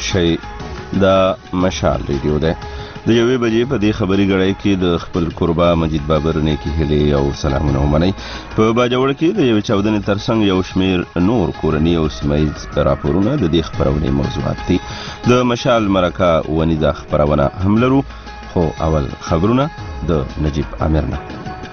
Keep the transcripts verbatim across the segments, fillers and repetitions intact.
شئ. دا مشال ریډیو ده. د یوې بجې په دې خبري غړی کې د خپل قربا مجید بابر نیکی هلي او سلامونه ومنئ. په باجوړ کې د یوې چاودنې ترڅنګ یو شمیر نور کورني او سیمایز راپورونه د دې خبرونې موضوعات دي. د مشال مرکه ونیزه خبرونه هم لرو، خو اول خبرونه د نجیب امیر نه.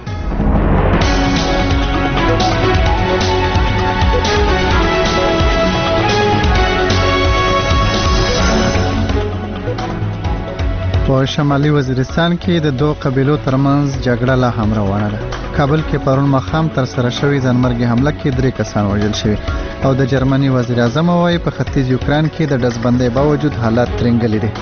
په شمالي وزیرستان کې د دوه قبیلو ترمنځ جګړه لا هم روانه ده. کابل کې پرون ماښام تر سره شوې ځانمرګي حمله کې درې کسان وژل شوي او د جرمني وزیر اعظم وایي په ختیځ یوکران کې د ډزبندۍ باوجود حالات ترنګلي دي.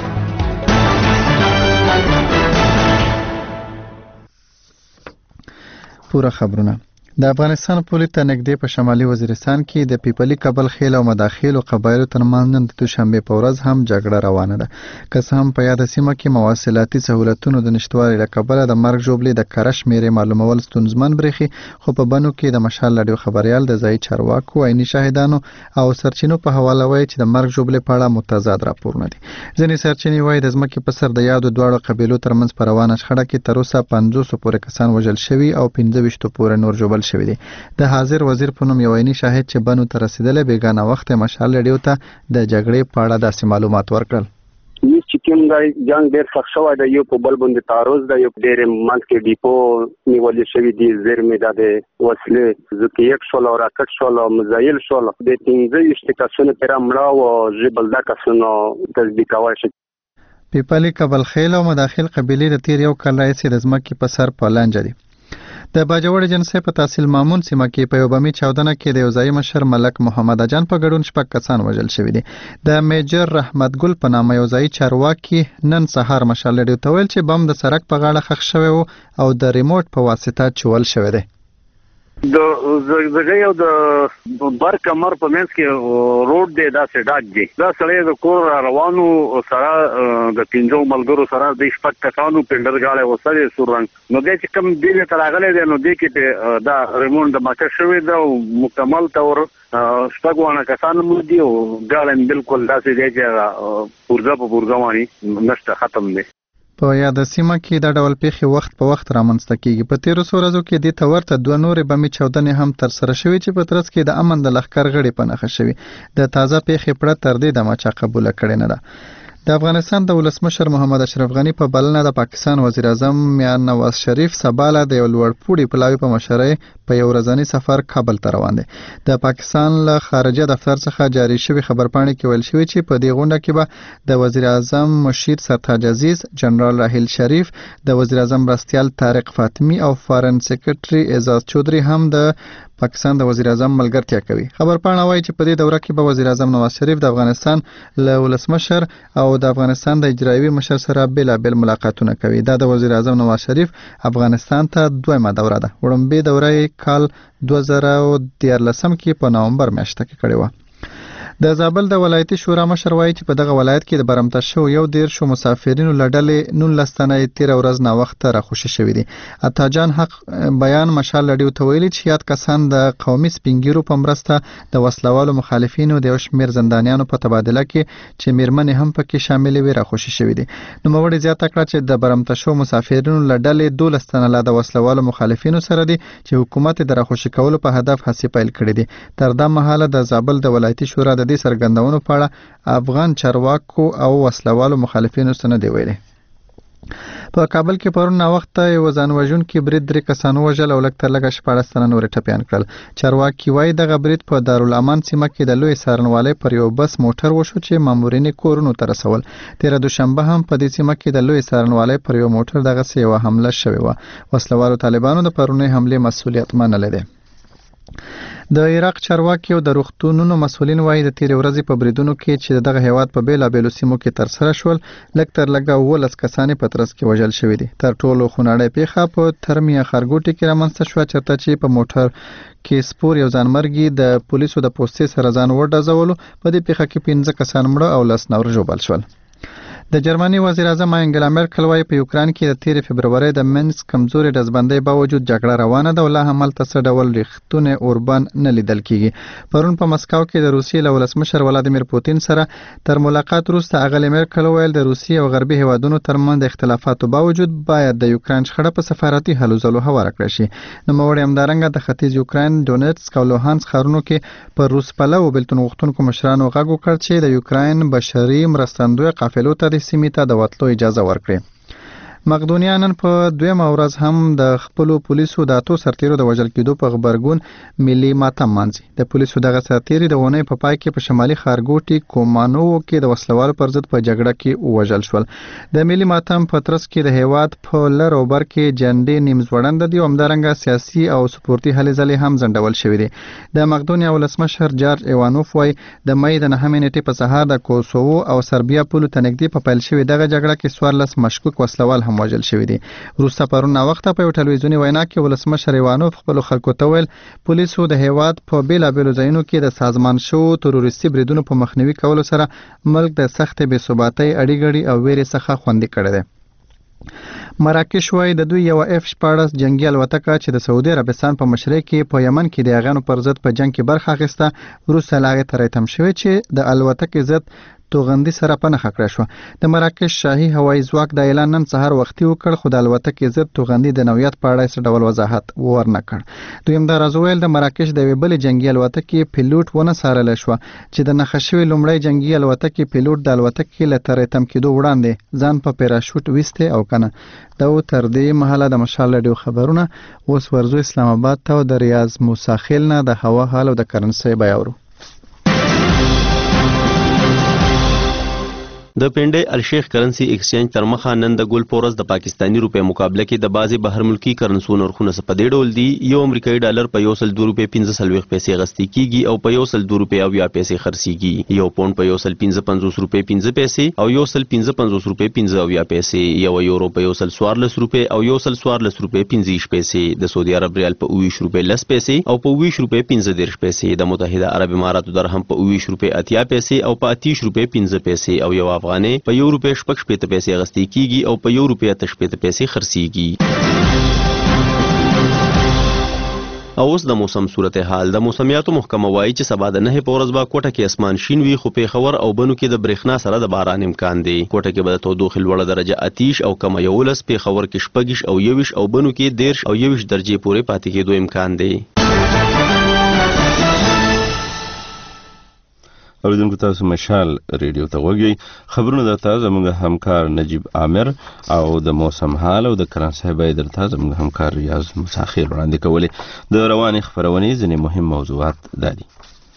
پوره خبرونه. د افغانستان پولیس ته نږدې په شمالي وزیرستان کې د پیپلي کابل خیل او مداخیل او قبایلو ترمنځ نن د دوشنبه په ورځ هم جګړه روانه ده. که څه هم په یاده سیمه کې مواصلاتي سهولتونو د نشتوالي له کبله د مرګ ژوبلې د کره شمېرې معلومول ستونزمن برېښي، خو په بنو کې د مشال راډیو خبریال د ځایي چارواکو، عیني شاهدانو او سرچینو په حواله وایي چې د مرګ ژوبلې په اړه متضاد راپورونه دي. ځینې سرچینې وایي د ځمکې په سر د یادو دواړو قبیلو ترمنځ په روانه شخړه کې تر اوسه پنځوسو پورې کسان وژل شوي او پنځه ویشتو پورې نور ژوبل شوي دي. د حاضر وزیر په نوم یو عیني شاهد چې بنو ته رسیدلی بیګانه وخت مشال ریډیو ته د جګړې په اړه داسې معلومات ورکړل. چې کوم دی جنگ ډېر سخت شوی دی، یو په بل باندې تعرض دی، یو ډېر منځ کې ډیپو نیولې شوي دي، زیرمې ده د وسلې زکیک شول او راکټ شول او میزایل شول. د پنځه ویشت کسانو پرې مړه او ژبلده کسانو تصدیق کولی شي. پیپلي کابل خیل او مداخل قبیلې د تیر یو کال راهیسې د ځمکې په سر په لانجه دي. د باجوړ جنسي په تحصیل مامون سیمه کې په یو بمي چاودنه کې د یو ځایي مشر ملک محمد اجان په ګډون شپږ کسان وژل شوي دي. د میجر رحمت ګل په نامه یو ځایي چارواکي نن سهار مشال ریډیو ته ویل چې بم د سړک په غاړه ښخ شوی و او د ریموټ په واسطه چول شوی دی. د زګي او د بر کمر په منځ کې روډ دی، دا سړک دی. دا سړی د کور روانو سره د پنځو ملګرو سره د شپږ کسانو پندر غاړه وسره سورنګ نو د چې کوم دی ته راغلی دی نو د کې دا ریموټ د ماټر شوی دا مکمل تور شپږ وانه کسان مو دی او غاړه بالکل داسې دی چې پورځه په پورځه وانی نشته ختم دی. په یاد سیمه کې دا ډول پیښې وخت په وخت رامنځته کیږي. په تیرو څو ورځو کې د تورته دوه نورې بمي چاودنې هم تر سره شوې چې په ترڅ کې د امن د لښکر غړي په نښه شوي. د تازه پیښې پړه تر دې دمه چا قبول کړې نه ده. د افغانستان د ولسمشر محمد اشرف غنی په بلنه د پاکستان وزیر اعظم میاں نواز شریف سباله د یو لوړ پوړي پلاوي په مشرۍ په یو ورځنی سفر کابل ته روان دي. د پاکستان له خارجه دفتر څخه جاری شوی خبرپاڼې کې ویل شوی چې په دې غونډه کې به د وزیر اعظم مشیر سرتاج عزیز، جنرال راحیل شریف، د وزیر اعظم مرستیال طارق فاطمی او فارن سیکریټري اعزاز چودري هم د پاکستان د وزیر اعظم ملګرتیا کوي. خبرپاڼه وایي چې په دې دوره کې به وزیر اعظم نواز شریف د افغانستان له ولسمشر او د افغانستان د اجرایوي مشر سره بیلابیل ملاقاتونه کوي. دا د وزیر اعظم نواز شریف افغانستان ته دویمه دوره ده. وړاندې دوره کال دوه زره دیارلسم کې په نومبر میاشت کې کړې و. د زابل د ولایتي شورا مشر وایي چې په دغه ولایت کې د برمته شو یو دیرشو مسافرینو له ډلې نولس تنه تېره ورځ ناوخته راخوشي شوي دي. عطاجان حق بیان مشال راډیو ته ویلي چې یاد کسان د قومي سپینګیرو په مرسته د وسلوالو مخالفینو د یو شمېر زندانیانو په تبادله کې چې میرمنې هم پکې شاملې وي راخوشي شوي دي. نوموړي زیاته کړه چې د برمته شو مسافرینو له ډلې دولس تنه لا د وسلوالو مخالفینو سره دي چې حکومت د راخوشي کولو په هدف هڅې پیل کړې دي. تر دا مهاله د زابل د ولایتي شورا د دې سرګندونو په اړه افغان چارواکو او وسلوالو مخالفینو سره دی ویلي. په کابل کې پرون وخت یو ځان وژونکي برید درې کسانو وژل او لږ تر لږه شپاړس تنه نور ټپیان کړل. چارواکي وایي دغه برید په دارالامان سیمه کې د لوی څارنوالۍ پر یو بس موټر وشو چې مامورین کورونو ته رسول. تېره دوشنبه هم په دې سیمه کې د لوی څارنوالۍ پر یو موټر دغسې یوه حمله شوې وه. وسلوالو طالبانو د پرونۍ حملې مسؤلیت منلی دی. د عراق چارواکي او د روغتونونو مسؤلین وایي د تیرې ورځې په بریدونو کې چې دغه هیواد په بیلابیلو سیمو کې ترسره شول لږ تر لږه اوولس کسانې په ترڅ کې وژل شوي دي. تر ټولو خونړۍ پیښه په ترمیا ښارګوټي کې رامنځته شوه چېرته چې په موټر کې سپور یو ځانمرګي د پولیسو د پوستې سره ځان وډزولو. په دې پیښه کې پنځه کسان مړه او لس نور ژوبل شول. د جرمني وزیر اعظم انګلا مرکل وايي په یوکران کې د تیر فبرवरी د منسک کمزوري ډزبندۍ باوجود جګړه روانه ده او لا هم هلته څه ډول ریښتونه اوربان نه لیدل کیږي. پرون په مسکو کې د روسیې له ولسمشر ولادیمیر پوتین سره تر ملاقات وروسته اغلې مرکل ویل د روسیې او غربي هیوادونو ترمنځ د اختلافاتو باوجود باید د یوکران شخړه په سفارتي هلو ځلو هواره کړل شي. نوموړی همدارنګه د ختیځ یوکران ډونیټسک او لوهانسک ښارونو کې پر روس پلوو بېلتون غوښتونکو مشرانو غږ وکړ چې د یوکران بشري مرستندویه قافلو ته د سیمې ته د وتلو اجازه ورکړي. مقدونیا نن په دویمه ورځ هم د خپلو پولیسو د اتو سرتیرو د وژل کېدو په غبرګون ملي ماتم مانځي. د پولیسو دغه سرتیري د اونۍ په پای کې په شمالي ښارګوټي کومانوو کې د وسلوالو پر ضد په جګړه کې ووژل شول. د ملي ماتم په ترڅ کې د هیواد په لر او بر کې جنډې نیم ځوړنده دي او همدارنګه سیاسي او سپورتي هلې ځلې هم ځنډول شوي دي. د مقدونیا ولسمشر جارج ایوانوف وایي د مۍ د نهمې نیټې په سهار د کوسوو او سربیا پولو ته نږدې په پیل شوې دغه جګړه کې څوارلس مشکوک وسلوال هم وژل شوي دي. وروسته پرون ناوخته په یو ټلویزیوني وینا کې ولسمشر ایوانوف خپلو خلکو ته ویل پولیسو د هیواد په بېلابېلو ځایونو کې د سازمان شوو تروریستي بریدونو په مخنیوي کولو سره ملک د سختې بېثباتۍ اډیګړي او ویرې څخه خوندي کړی دی. مراکش وایي د دوی یو اف شپاړس جنگي الوتکه چې د سعودي عربستان په مشرۍ کې په یمن کې د هغانو پر ضد په جنگ کې برخه اخیسته وروسته له هغې ترې تم شوې چې د الوتکې ضد توغندي سره په نښه کړی شوه. د مراکش شاهي هوایي ځواک دا اعلان نن سهار وختي وکړ خو د الوتکې ضد توغندي د نوعیت په اړه څه ډول وضاحت ورنه کړ. دویم دا راز وویل د مراکش د یوې بلې جنګي الوتکې پیلوټ ونه څارلی شوه چې د نښه شوې لومړۍ جنګي الوتکې پیلوټ د الوتکې له ترې تم کېدو وړاندې ځان په پیراشوټ ویستی او کنه. دا و تر دې مهاله د مشال راډیو خبرونه. اوس ورځو اسلام آباد ته د ریاض موسی خیل نه د هوا حال او د کرنسۍ بیه اورو. د پنډۍ الشیخ کرنسي ایکسچینج تر مخه نن د ګول پورس د پاکستانی روپے مقابله کې د بعضې بهر ملکی کرنسو نرخونه څه په دې ډول دي. یو امریکایي ډالر په یو سل دوه روپۍ پنځه څلوېښت پیسې اخیستل کېږي او په یو سل دوه روپۍ اویا پیسې خرڅېږي. یو پونډ په یو سل پنځه پنځوس روپۍ پنځه پیسې او یو سل پنځه پنځوس روپۍ پنځه اویا پیسې. یو یورو په یو سل څوارلس روپۍ او یو سل څوارلس روپۍ پنځه ویشت پیسې. د سعودي عرب ریال په اووه ویشت روپۍ لس پیسې او په اووه ویشت روپۍ پنځه دېرش پیسې. د متحده عرب اماراتو درهم په اووه ویشت روپۍ اتیا پیسې او په اته ویشت روپۍ پنځه پیسې او یو افغانۍ په یو روپۍ شپږ شپېته پیسې اخیستل کېږي او په یو روپۍ اته شپېته پیسې خرڅېږي. او اوس د موسم صورتحال. د موسمیاتو محکمه وایي چې سبا د نهې په ورځ به کوټه کې اسمان شین وي خو پېښور او بنو کې د برېښنا سره د باران امکان دی. کوټه کې به د تودوخې لوړه درجه اتیش او کمه یولس، پېښور کې شپږ او یویشت او بنو کې دېرش او یویشت درجې پورې پاتې کېدو امکان دی. اوریدونکو تاسو مشال ریډیو ته غوږی. خبرونه درته زموږ همکار نجیب عامر او د موسم حال او د کرنسۍ بیې درته زموږ همکار ریاض موسی خیل وړاندې کولې. د روانې خپرونې ځینې مهم موضوعات دا دي.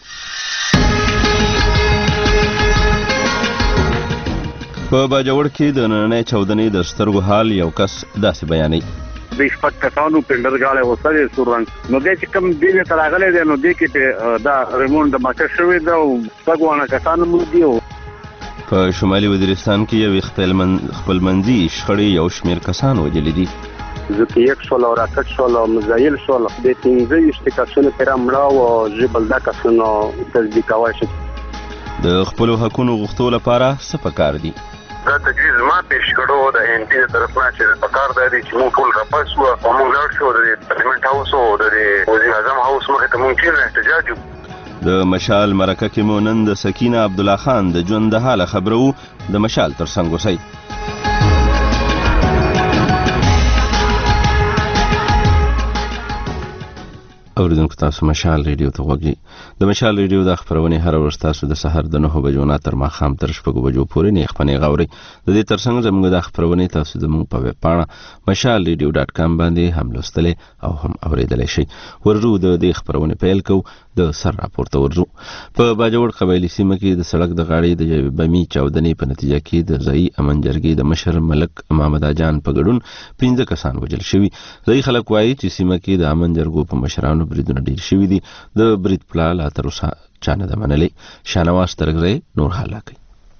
په باجوړ کې د نننۍ چاودنې د سترګو حال یو کس داسې بیانوي. د شپږ کسانو پنډرګاړی وسلې سور رنګ نو دی چې کوم دی ته راغلی دی نو دی کې دا ریمونډ د ماچه شوی ده او شپږ واړه کسان مو دي. په شمالي وزیرستان کې یو خپلمنځي شخړې یو شمېر کسان وژلي دي. زه یک شول او راکټ شول او مزایل شول د پنځه ویشت کسانو پرې مړه او ژبلده کسانو تصدیق کوای شي. د خپلو حقونو غوښتو لپاره څه پکار دي؟ دا تجویز ما پیش کړو د ان ټي طرف نه چې پکار دی چې موږ ټول راپاس وو او موږ لاړ شو د پارلمنت هاوس او د وزیر اعظم هاوس مخې ته موږ چې احتجاج وکړو. د مشال مرکه کې مو نن د سکینه عبدالله خان د ژوند د حاله خبرو. د مشال تر څنګ اوسئ. اوریدونکو تاسو مشال ریډیو ته غوږی. د مشال ریډیو د خبرونې هر ورځ تاسو د سحر د نهو بجو نه تر ماښام تر شپږو بجو پورې نه خپنې غوري. د دې ترڅنګ زموږ د خبرونې تاسو زموږ په ویب پاڼه مشال ریډیو ډاټ کام باندې هم لوستلې او هم اوریدلای شئ. ورجو د دې خبرونې پیل کو د سر راپورته ورجو. په باجوړ قبایلي سیمه کې د سړک د غاړې د بمي چاودنې په نتیجه کې د ځایي امن جرګې د مشر ملک محمد جان په ګډون پنځه کسان وژل شوي. ځایي خلک وایي چې سیمه کې د امن جرګو په مشرانو بریدونه ډیر شوي دي. د برید پلا لا تر اوسه چا نه ده منلې. شاهنواز ترګزی نور حال کوي.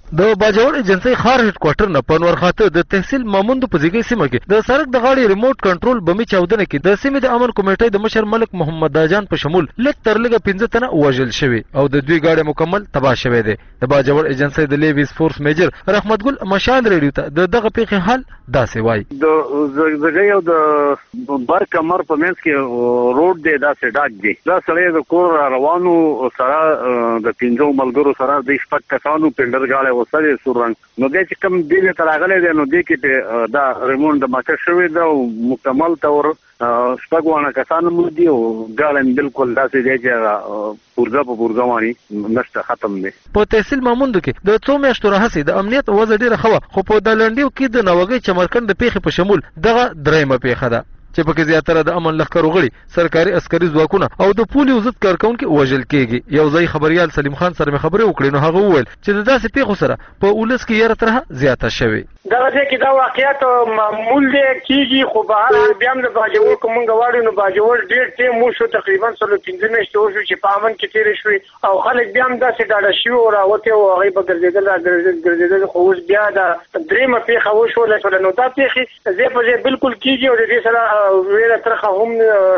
د باجوړ ایجنسی خار هډ کوارټر نه پنور خاطر د تحصیل ماموند په ځګي سیمه کې د سړک د غاړې ریموټ کنټرول بمی چاودنه کې د سیمې د امن کمیټې د مشر ملک محمد داجان په شمول لږ تر لږه پنځه تنه وژل شوي او د دوی غاړه مکمل تباه شوې ده د باجوړ ایجنسی د لیویس فورس میجر رحمت ګل مشال ریډیو ته د دغه پیښې حال داسې وایي د زګي او د بر کمر په منځ کې روډ دی داسې ډاک دی دا سړی د کور روانو سره د پنځو ملګرو سره د شپږ کسانو پندر غاړه وسره سورنګ نو د چې کوم دی ته راغلی دی نو د کې دا ریموټ د ماته شوی دا مکمل تور شپږونه کسانو مو دی او غاړه بالکل داسې دی چې پورځه په پورځه باندې نشته ختم دی په تحصیل ماموند کې د څو میاشتو راهیسې د امنیت وضع ډیره ښه وه خو په دالنډیو کې د نوګۍ چمرکند د پیښې په شمول دغه درېیمه پیښه ده چې پکې زیاتره د امن لښکرو غړي سرکاري عسکري ځواکونه او د پولیو ضد کارکونکي وژل کېږي یو ځای خبريال سلیم خان سره مې خبرې وکړې نو هغه وویل چې د داسې پیښو سره په ولس کې یره ترهه زیاته شوې دغه ځای کې دا واقعیت معمول دی کېږي خو به هر بیا هم د باجوړ که مونږ غواړو نو باجوړ ډېر ټیم مو شو تقریبا څلور پنځه میاشتې وشو چې په امن کې تېرې شوې او خلک بیا هم داسې ډاډه شوي او راوتې او هغوی به ګرځېدل راګرځېدل ګرځېدل خو اوس بیا د درېیمه پیښه وشوله شوله نو دا پیښې ځای په ځای بالکل کېږي او د دې سره ویره ترخه هم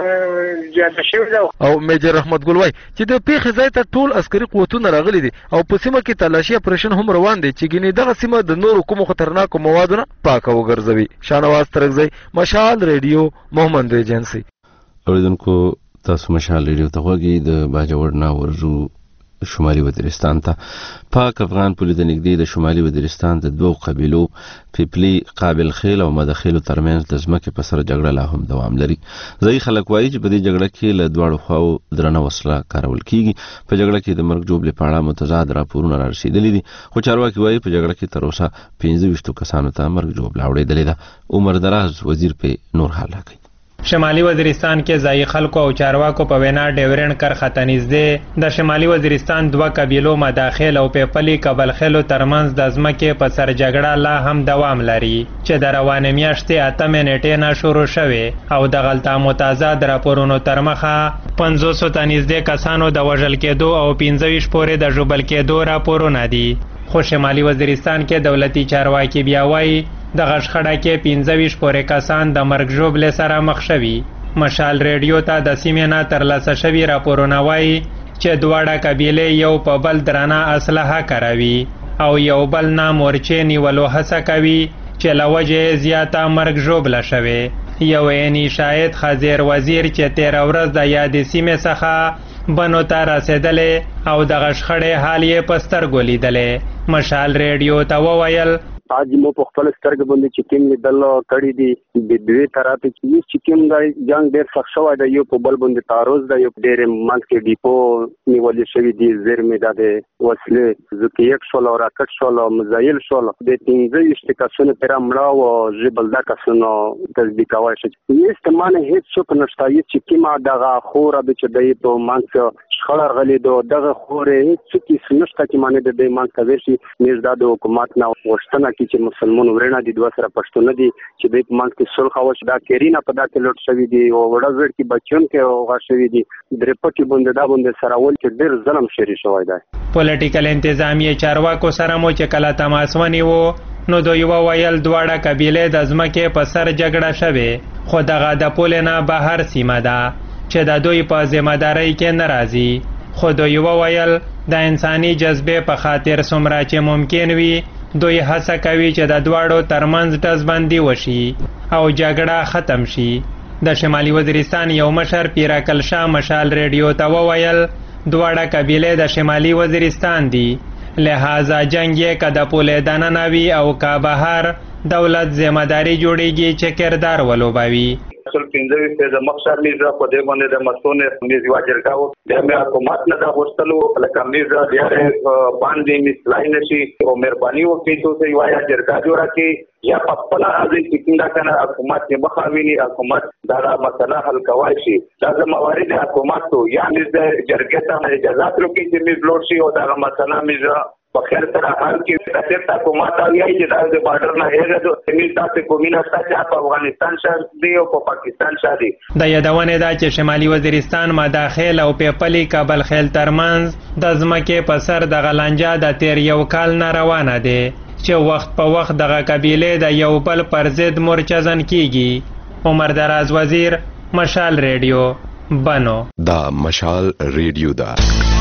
زیاته شوې ده او میجر رحمت ګل وایي چې د پیښې ځای ته ټول عسکري قوتونه راغلي دي او په سیمه کې تلاشي اپریشن هم روان دی چې ګینې دغه سیمه د نورو کومو خطرناکو موادونه پاکه وګرځوي شاهنواز ترکزی مشال ریډیو محمد ایجنسی اوریدونکو تاسو مشال ریډیو ته غوږی د باجوړ نه ورجو شمالي وزیرستان ته پاک افغان پولیس د نږدې د شمالي وزیرستان د دوو قبیلو پیپلی قابل خیل او مدخیلو ترمنځ د ځمکې په سر جګړه لا هم دوام لري ځایي خلک وایي چې په دې جګړه کې له دواړو خواو درنه وسله کارول کیږي په جګړه کې د مرګ جوړې په اړه متضاد راپورونه را رسېدلي دي خو چارواکي وایي په جګړه کې تر اوسه پنځه ویشتو کسانو ته مرګ جوړ اوړېدلې ده عمر دراز وزیر په نور حال راکوي شمالي وزیرستان کې ځایي خلکو او چارواکو په وینا ډیورنډ کرښه ته نږدې د شمالي وزیرستان دوه قبیلو مداخل او پیپلي قبلخیلو ترمنځ د ځمکې په سر جګړه لا هم دوام لري چې د روانې میاشتې اتمې نیټې نه شروع شوې او د غلطه متضاد راپورونو تر مخه پنځوسو ته نږدې کسانو د وژل کېدو او پنځه ویشت پورې د ژوبل کېدو راپورونه دي خو شمالي وزیرستان کې دولتي چارواکي بیا وایي د غشخړه کې پنځه ویشت پورې کسان د مرګ ژوبلې سره مخ شوي مشال ریډیو ته د سیمې نه ترلاسه شوي راپورونه وایي چې دواړه قبیلې یو په بل درانه اسلحه کاروي او یو بل نه مورچې نیولو هڅه کوي چې له وجې زیاته مرګ ژوبله شوې یو عیني شاهد خزیر وزیر چې تېره ورځ د یادې سیمې څخه بنو ته رسېدلې او د غشخړې حال یې په سترګو لیدلې مشال ریډیو ته وویل आज मो په خپل سترګ باندې چې کوم لیدل کړي دي د دوی طرف کې چې کوم د جنگ ډېر سخت شوی دی یو په بل باندې تعرض دی یو ډېر منځ کې ډیپو نیولې شوی دی زیرمې د وسلې ځکه یک شول او راکټ شول او مزایل شول د پنځه ویشت کسانو پر امړه او جبل دا کسانو تصدیق کوي چې یست معنی هیڅ څوک نشته چې کیما دغه خوره به چې دی په منځ شخړه غلي دو دغه خوره هیڅ څه نشته چې معنی د دې منځ کوي چې د حکومت نه وشتنه چې مسلمان ورنه دي دوه سره پښتون دي چې د پمانس کې صلح او شدا کرینا په دا کې لوټ شوی دي او وړاندې کې بچون کې او غشوي دي درپټي باندې دا باندې سره ول چې ډېر ظلم شری شوی دی پولیټیکل انتظامیه چارواکو سره مو چې کله تماس ونیو نو دوی وویل دواړه قبیلې د ځمکې په سر جګړه شوه خو دغه د پول نه بهر سیمه ده چې د دوی په ذمہداري کې ناراضي خو دوی وویل د انساني جذبې په خاطر څومره چې ممکن وي دوی هڅه کوي چې د دواړو ترمنځ ډزبندي وشي او جګړه ختم شي د شمالي وزیرستان یو مشر پیراکل شاه مشال ریډیو ته وویل دواړه قبیلې د شمالي وزیرستان دي لہذا جنگ یې که د پولې دننه وي او که بهر دولت ذمہداري جوړیږي چې کردار ولوبوي اصل پنځه ویشت د مقصد میزه په دې باندې د مسونه میز واجرګاو د مې حکومت نه د غوښتلو لکه میزه د باندې مثلای نشي او مهرباني وکړي چې وایا جرګه جوړه کړي یا په خپل راځي چې څنګه کنه حکومت یې مخاویني حکومت دا مسله حل کوي شي دا موارد حکومت ته یا د جرګې ته اجازه ورکړي چې میز لوړ شي او دا مسله میزه په خیر سره حال کې کثیر تا کومه تا ویای چې دا د بارډر نه هغه د ملي تاسو کومینه ستاسو په افغانستان شاه دی او په پاکستان شاه دی. د یادونه ده چې شمالي وزیرستان مداخل او پیپلی کابل خیل ترمنځ د ځمکې په سر د غلانجا د تیر یو کال نه روانه دی چې وخت په وخت دغه قبیلې د یو بل پر ضد مرچزن کیږي. عمر دراز وزیر، مشال ریډیو، بنو. دا مشال ریډیو دا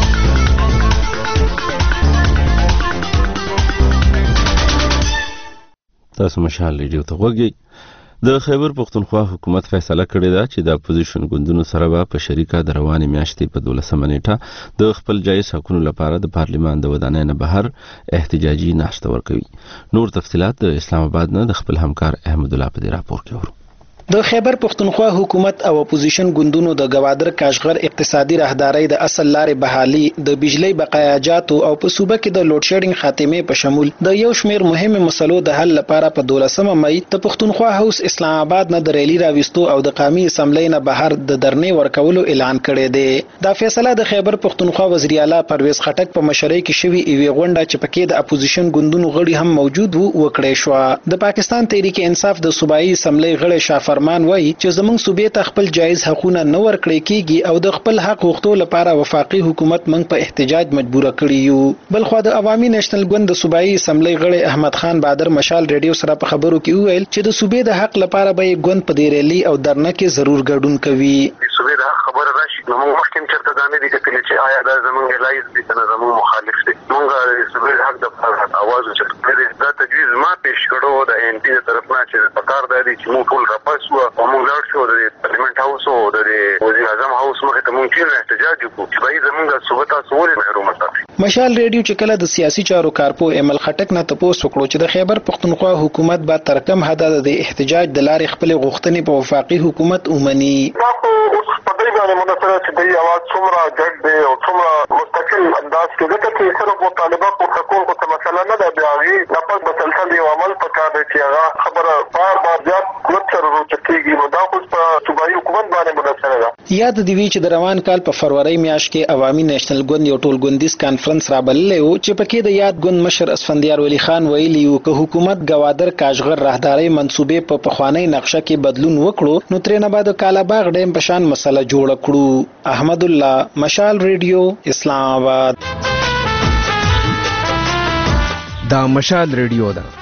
تاسو مشال ریډیو ته وګورئ. د خیبر پختونخوا حکومت فیصله کړې ده چې د اپوزیشن ګوندونو سره به په شریکه د روانې میاشتې په دولسمه نیټه د خپل جایز حقونو لپاره د پارلیمان د ودانۍ نه بهر احتجاجي ناشته ورکوي. نور تفصيلات د اسلام آباد نه د خپل همکار احمد الله په دې راپور کې ورو. د خیبر پختونخوا حکومت او اپوزیشن ګوندونو د گوادر کاشغر اقتصادي راهدارۍ د اصل لارې بحالي، د بجلی بقایاجاتو او په صوبه کې د لوډ شیډینګ خاتمه په شمول د یو شمیر مهمه مسلو د حل لپاره په دولسمه مئی د پختونخوا هاوس اسلام آباد نه د ریلی راوستو او د قومي اسمبلی نه بهر د درنې ورکولو اعلان کړی دی. دا فیصله د خیبر پختونخوا وزیر اعلی پرویز خټک په مشرۍ کې شوی ایوي غونډه چې پکې د اپوزیشن ګوندونو غړي هم موجود وو وکړې شو. د پاکستان تحریک انصاف د صوبایي اسمبلی غړي شاه فرمان وایي چې زمونږ صوبې ته خپل جایز حقونه نه ورکړي کیږي او د خپل حق غوښتو لپاره وفاقي حکومت موږ په احتجاج مجبور کړی یو. بل خو د عوامي نېشنل ګوند د صوبایي اسمبلی غړي احمد خان بادر مشال ریډیو سره په خبرو کې وویل چې د صوبې د حق لپاره به ګوند په دې ریلی او درنه کې ضرور ګډون کوي. صوبې د خبره راشي نو موږ مخکې چرته دا نه دي کتلې چې آیا دا زمونږ لایز دي کنه زمونږ مخالف دي. موږ د صوبې د حق د اواز چې دا تجویز ما پیش کړو د ان پی طرف نه چې په کار دی چې موږ ټول راپاسو او موږ لاړ شو د پارلیمنت هاوس او د وزیر اعظم هاوس مخې ته موږ چې احتجاج وکړو چې باید زمونږ صوبه تاسو ولې محروم ساتي. مشال ریډیو چې کله د سیاسي چارو کارپو ایمل خټک نه تپوس وکړو چې د خیبر پختونخوا حکومت به تر کم حد د احتجاج د لارې خپل غوښتنې په وفاقي حکومت ومني. باندې مناسبه چې د اواز څومره ګډ دی او څومره مستقل انداز کې دغه چې صرف مطالبه په حکومت ته مثلا نه د بیاغي لپاره مسلسل یو عمل پکار دی چې هغه خبره بار بار زیات متر روچتيږي نو دا خو په صوبایي حکومت باندې مناسبه ده. یاد دی وی چې د روان کال په فروری میاشت کې عوامي نېشنل ګوند یو ټولګوندیز کانفرنس را بللی و چې پکې د یاد ګوند مشر اسفندیار ولی خان ویلی و چې حکومت گوادر کاشغر راهدارۍ منصوبې په پخوانی نقشه کې بدلون وکړو نو ترې نه بعد کالاباغ ډیم په شان مسله جوړ کړو. احمد الله، مشال ریډیو، اسلام آباد. دا مشال ریډیو ده.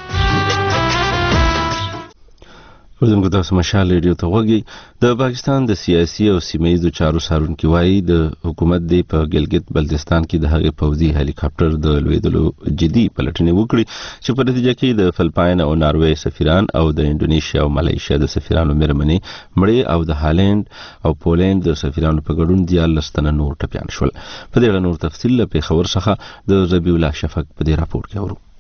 ورته تاسو مشال ریډیو ته وګورئ. د پاکستان د سیاسي او سیمه‌ییزو چارو څارونکي وایي د حکومت د په ګلګت بلتستان کې د هغې پوځي هلیکاپټر د لوېدلو جدي پلټنې وکړي چې په نتیجه کې د فلپاین او ناروې سفیران او د انډونیشیا او ملایشیا د سفیرانو مېرمنې مړې او د هالند او پولند د سفیرانو په ګډون دیارلس تنه نور ټپیان شول. په دې اړه نور تفصیل له پېښور څخه د ربیع الله شفق په دې راپور کې اورو.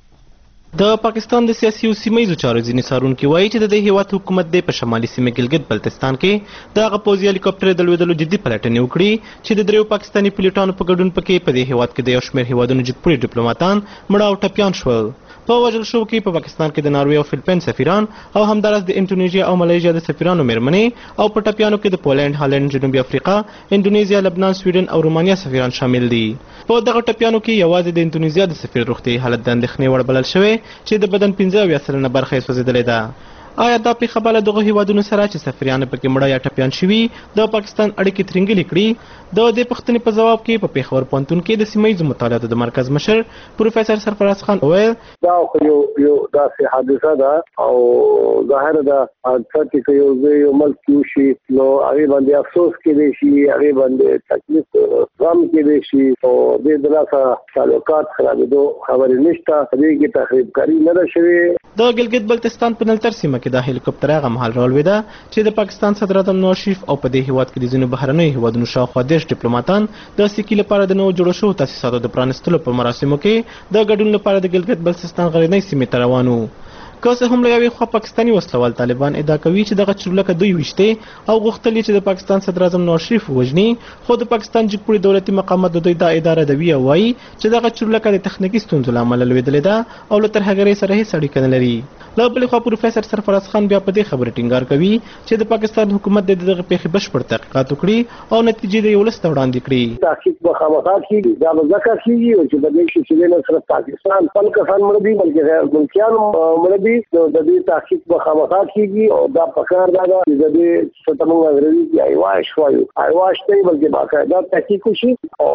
د پاکستان د سیاسي او سیمه‌ییزو چارو ځینې څارونکي وایي چې د دې هیواد حکومت د په شمالي سیمه ګلګت بلتستان کې د هغه پوځي هلیکاپټر د لوېدلو جدي پلټنې وکړي چې د دریو پاکستاني پلیټانو په ګډون پکې په دې هیواد کې د یو شمېر هیوادونو جګپوړي ډیپلوماتان مړه او ټپیان شول. په وژل شو کې په پاکستان کې د ناروې او فلپین سفیران او همدارس د انډونیشیا او ملایشیا د سفیرانو مېرمنې او په ټپیانو کې د پولند، هالند، جنوبي افریقا، انډونیزیا، لبنان، سویډن او رومانیا سفیران شامل دي. په دغه ټپیانو کې یوازې د انډونیزیا د سفیر روغتي حالت د اندېښنې وړ بلل شوی چې د بدن پنځه اویا سلنه برخه یې سوځېدلې ده. آیا دا پیښه به له دغو هیوادونو سره چې سفیران پکې مړه یا ټپیان شوي د پاکستان اړیکې ترنګلې کړي؟ د دې پوښتنې په ځواب کې په پېښور پوهنتون کې د سیمه ییزو مطالعاتو د مرکز مشر پروفیسر سرفراز خان وویل دا خو یو یو داسې حادثه ده او ظاهره ده چې که یو ځای یو ملک کې وشي نو هغې باندې افسوس کېدی شي، هغې باندې تکلیف غم کېدی شي او دې د لاسه تعلقات خرابېدو خبرې نشته. په دې کې تخریبکاري نه ده شوې. د ګلګت بلتستان په نلتر سیمه کې د هلیکاپټر هغه مهال راولوېده چې د پاکستان صدر اعظم نواز شریف او په دې هیواد کې د ځینو بهرنیو هیوادونو شاوخوا دېرش ډیپلوماتان د سیکي لپاره د نوو جوړو شوو تاسیساتو د پرانیستلو په مراسمو کې د ګډون لپاره د ګلګت بلتستان غرنۍ سیمې ته روان وو. که څه هم له یوې خوا پاکستاني وسلوال طالبان ادعا کوي چې دغه چورلکه دوی ویشتې او غوښتل چې د پاکستان صدر اعظم نواز شریف ووژني، خو د پاکستان جګپوړي دولتي مقامات د دوی دا ادعا ردوي او وایي چې دغه چورلکه د تخنیکي ستونزو له امله لوېدلې ده او له ترهګرۍ سره هېڅ اړیکه نه لري. له بلې خوا پروفیسر سرفراز خان بیا په دې خبرې ټینګار کوي چې د پاکستان حکومت د دغه پیښې بشپړ تحقیقات وکړي او نتیجې د ولس ته وړاندې کړي. تحقیق به خامخا کیږي، دا به ځکه کیږي چې د دې شي نه صرف پاکستان خپل کسان مړ دي بلکې غیر ملکیان مړ دي، نو د دې تحقیق به خامخا کیږي او دا پکار دا چې د دې ستمنګ غوړي چې ایواش وایي ایواش ته بلکې باقاعده تحقیق وشي او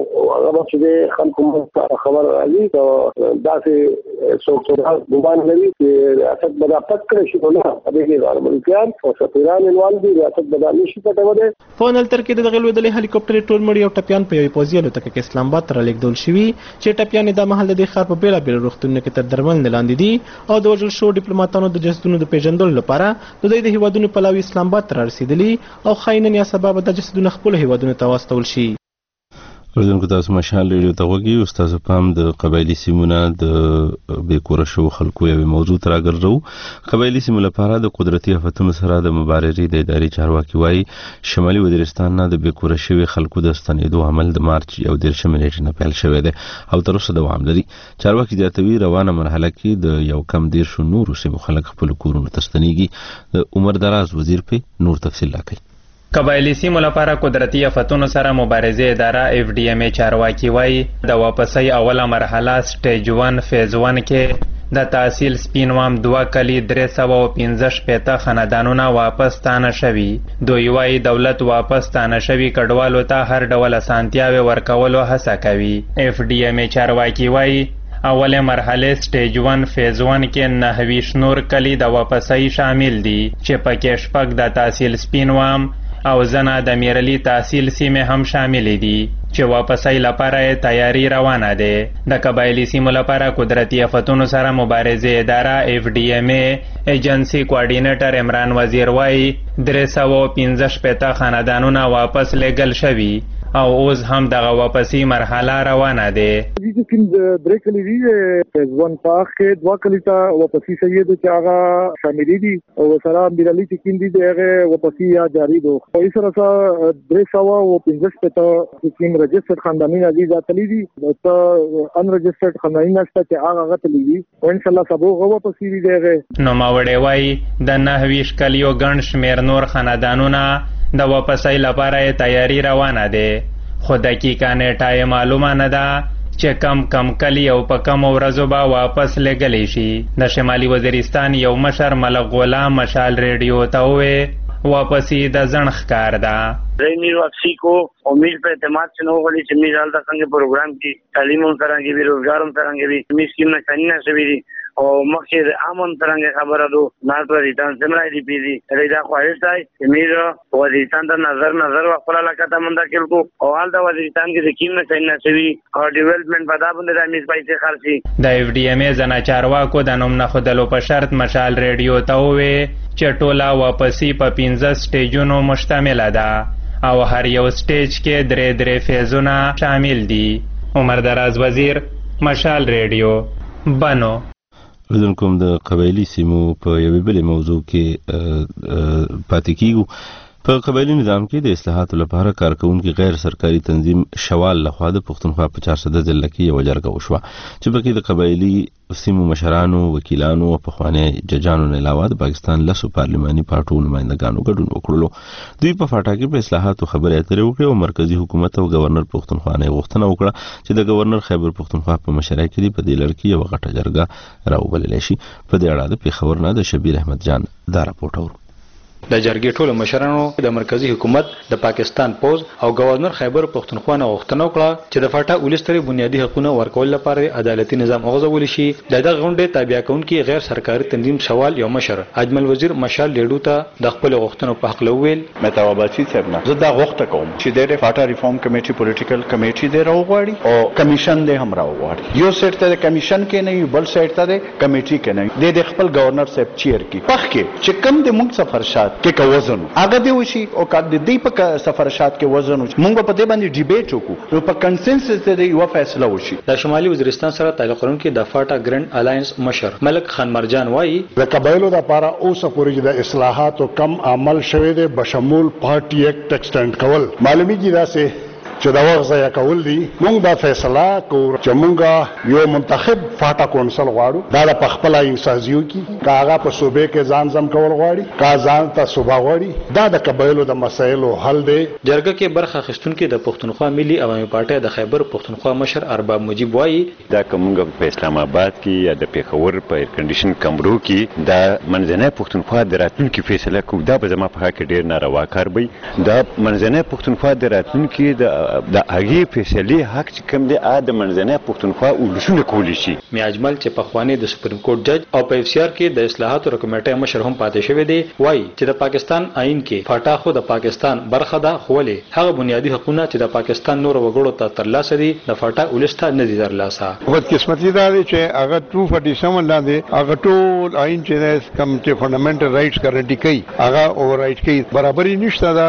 هغه چې خلکو خبر راځي ته دا چې څوک ګمان لري چې ریاست به دا پټ کړی شي نو نه دغه غیر ملکیان او سفیران انوال دي ریاست به دا نشي پټولی. فونل تر کې د غلودلې هلیکوپټر ټول مړي او ټپيان په یوې پوځي الوتکه کې اسلام آباد ته رالیږدول شوي چې ټپيان د مهال د ښار په بیلابیلو روغتونونو کې تر درملنې لاندې دي او د وژل شوو ډیپلوماټانو د جسدونو د پیژندلو لپاره د دوی د هیوادونو پلاوي اسلام آباد ته رارسېدلي او ښایي نن یا سبا به دا جسدونه خپلو هیوادونو ته واستول شي. اوریدونکو تاسو مشال ریډیو ته غوږی استاد پام د قبایلی سیمونه د بیکوره شو خلکو یو موضوع تر راګرځو. قبایلی سیمو لپاره د قدرتي آفتونو سره د مبارزې د ادارې چارواکي وایي شمالي وزیرستان نه د بیکوره شوی خلکو د ستنېدو عمل د مارچ یو دیرشمې نیټې نه پیل شوی دی او تر اوسه دوام لري. چارواکي زیاتوي روانه مرحله کې د یو کم دیرشو نورو سیمو خلک خپل کورونو ته ستنېږي. د عمر دراز وزیر په نور تفصیل راکوي. قبایلی سیمو لپاره قدرتي آفتونو سره مبارزې اداره اف ډي ام ای چارواکي وایي د واپسۍ اوله مرحله سټیج ون فیز ون کې د تحصیل سپینوام دوه کلي درې سوه او پنځه شپېته خاندانونه واپس تانه شوي. دوی وایي دولت واپس تانه شوي کډوالو ته هر ډول اسانتیاوې ورکولو هڅه کوي. اف ډي ام ای چارواکي وایي اول مرحله سټیج ون فیز ون کې نهه ویشت نور کلي د واپسۍ شامل دي چې پکې شپږ د تحصیل سپینوام او زنه د میرلی تحصیل سیمې هم شامل دي چې واپسۍ لپاره تیاری روانه ده. د قبایلی سیمو لپاره قدرتي آفتونو سره مبارزې اداره اف ډي ام ای ایجنسی کوارډینیټر عمران وزیر وایي درې سوه او پنځه شپېته خاندانونه واپس لیږل شوي او اوس هم دغه واپسی مرحله روانه ده. دې کوم درې کلی دي فیز ون پاک کې دوه کلی ته واپسی شوی دي چې هغه شامل دي او سره میرلی چې کوم دي هغه واپسی یا جاری دي. په هیڅ سره درې سوه او پنځه شپېته کوم رجستر خاندانونه دي ځاتلي دي او ان رجسترډ خاندانونه شته چې هغه غتلي دي او ان شاء الله سبا واپسی دي هغه. نو ماوړې وایي د نهه ویشت کلیو ګڼ شمېر نور خاندانونه د واپسۍ لپاره تیاری روانه ده خو دقیقه نیټه یې معلومه نه ده چې کم کم کلی او په کم ورځو به واپس لګلی شي. د شمالي وزیرستان یو مشر ملک غلام مشال ریډیو ته وویل واپسی د ځنډ ښکار ده. میر واپسی کو امید په اعتماد سے نو غلی چې میر حالت څنګه پروګرام کی تعلیم هم څنګه وی روزګار هم څنګه وی میر سکیم نه څنګه شوی دي او مخکې امن څنګه خبره دو نار پر ریټان سمرای دی پی دي ریدا خواهش دی چې میر وزیرستان ته نظر نظر خپل علاقه ته منتقل کو او حال د وزیرستان کې سکیم نه څنګه شوی او ډیولپمنٹ په دا باندې د میز پیسې خرچي. د اف ډي ام ای زنا چارواکو د نوم نه خودلو په شرط مشال ریډیو ته وویل چې ټوله واپسی په پنځه سټیجونو مشتمله ده او هر یو سټیج کې درې درې فیزونه شامل دي. عمر دراز وزیر مشال ریډیو بنو. اوریدونکو د قبایلی سیمو په یوې بلې موضوع کې پاتې کیږو. په قبایلی نظام کې د اصلاحاتو لپاره کارکونکي غیر سرکاري تنظیم شوال لخوا د پښتونخوا په چار سده ضلع کې یوه جرګه وشوه چې پکې د قبایلی سیمو مشرانو وکیلانو او پخواني ججانو نه علاوه د پاکستان لسو پارلماني پارټیو نمایندګانو ګډون وکړلو. دوی په فاټا کې په اصلاحاتو خبرې اترې وکړې او مرکزی حکومت او گورنر پښتونخوا نه غوښتنه وکړه چې د گورنر خیبر پښتونخوا په مشرۍ کې په دې لړ کې یوه غټه جرګه راوبللی شي. په دې اړه د پېښور نه د شبیر احمد جان دا راپورټ اورو. د جرګې ټولو مشرانو د مرکزی حکومت د پاکستان پوز او گورنر خیبر پښتونخوا نه غوښتنه وکړه چې د فاټا ولستري بنیادی حقوقونه ورکول لپاره عدالتي نظام غوځول شي. د دغه غونډې تابع کونکي غیر سرکاري تنظیم شوال یو مشر اجمل وزیر مشال لیډو ته د خپل غوښتنو په حق لویل متوابتی سرنا زه دا غوښته کوم چې د فاټا ریفارم کمیټي پولیټیکل کمیټي دی راوغواړي او کمیشن دی هم راوغواړي. یو سیټ ته د کمیشن کې نه یو بل سیټ ته د کمیټي کې نه د خپل گورنر صاحب چیر کې پخ کې چې کم د موږ سفرشات کې کوزن هغه دی وشي او کله د دې په سفرشات کې وزن موږ په دې باندې ډیبیټ وکړو نو په کنسنسس د یو فیصله وشي. د شمالي وزیرستان سره تعلق لرونکي د فاټا ګرند الاینس مشر ملک خان مرجان وایي د قبایلو لپاره اوسه پورې د اصلاحات او کم عمل شوه د بشمول پارټي ایکټ ایکسټند کول معلومیږي دا سه چې دا وخت ضایع کول دي. موږ دا فیصله کوو چې موږ یو منتخب فاټا کونسل غواړو. دا د خپل انسازیو کې کاغه په صوبې کې ځان ځم کول غواړي، کا ځان ته صوبه غواړي. دا د قبایلو د مسایلو حل دی. جرګه کې برخه اخیستونکي د پښتونخوا ملي عوامي پارټي د خیبر پښتونخوا مشر ارباب مجیب وایي دا کومګ په اسلام آباد کې یا د پیښور په ایر کنډیشن کمرو کې دا منځنۍ پښتونخوا د راتلونکي فیصله کوي. دا به زما په حق کې ډیر ناروا کار وي. دا منځنۍ پښتونخوا د راتلونکي د هغې فیصلې حق چې کوم دی ا د منځنۍ پښتونخوا ولسونه کولی شي. میاجمل چې پخوانی د سپریم کورټ جج او په اف سی آر کې د اصلاحاتو کمیټې مشر هم پاتې شوی دی وایي چې د پاکستان آئین کې فاټا خو د پاکستان برخه ده، خو ولې هغه بنیادی حقوقونه چې د پاکستان نور وګړو ته ترلاسه دي د فاټا ولسته نه دي ترلاسه. بدقسمتي دا دی چې هغه ټو فورټي سیون لاندې هغه ټول آئین چې کوم چې فنډامنټل رائټس ګارانټي کوي هغه اوور رائټ کوي. برابرۍ نشته. دا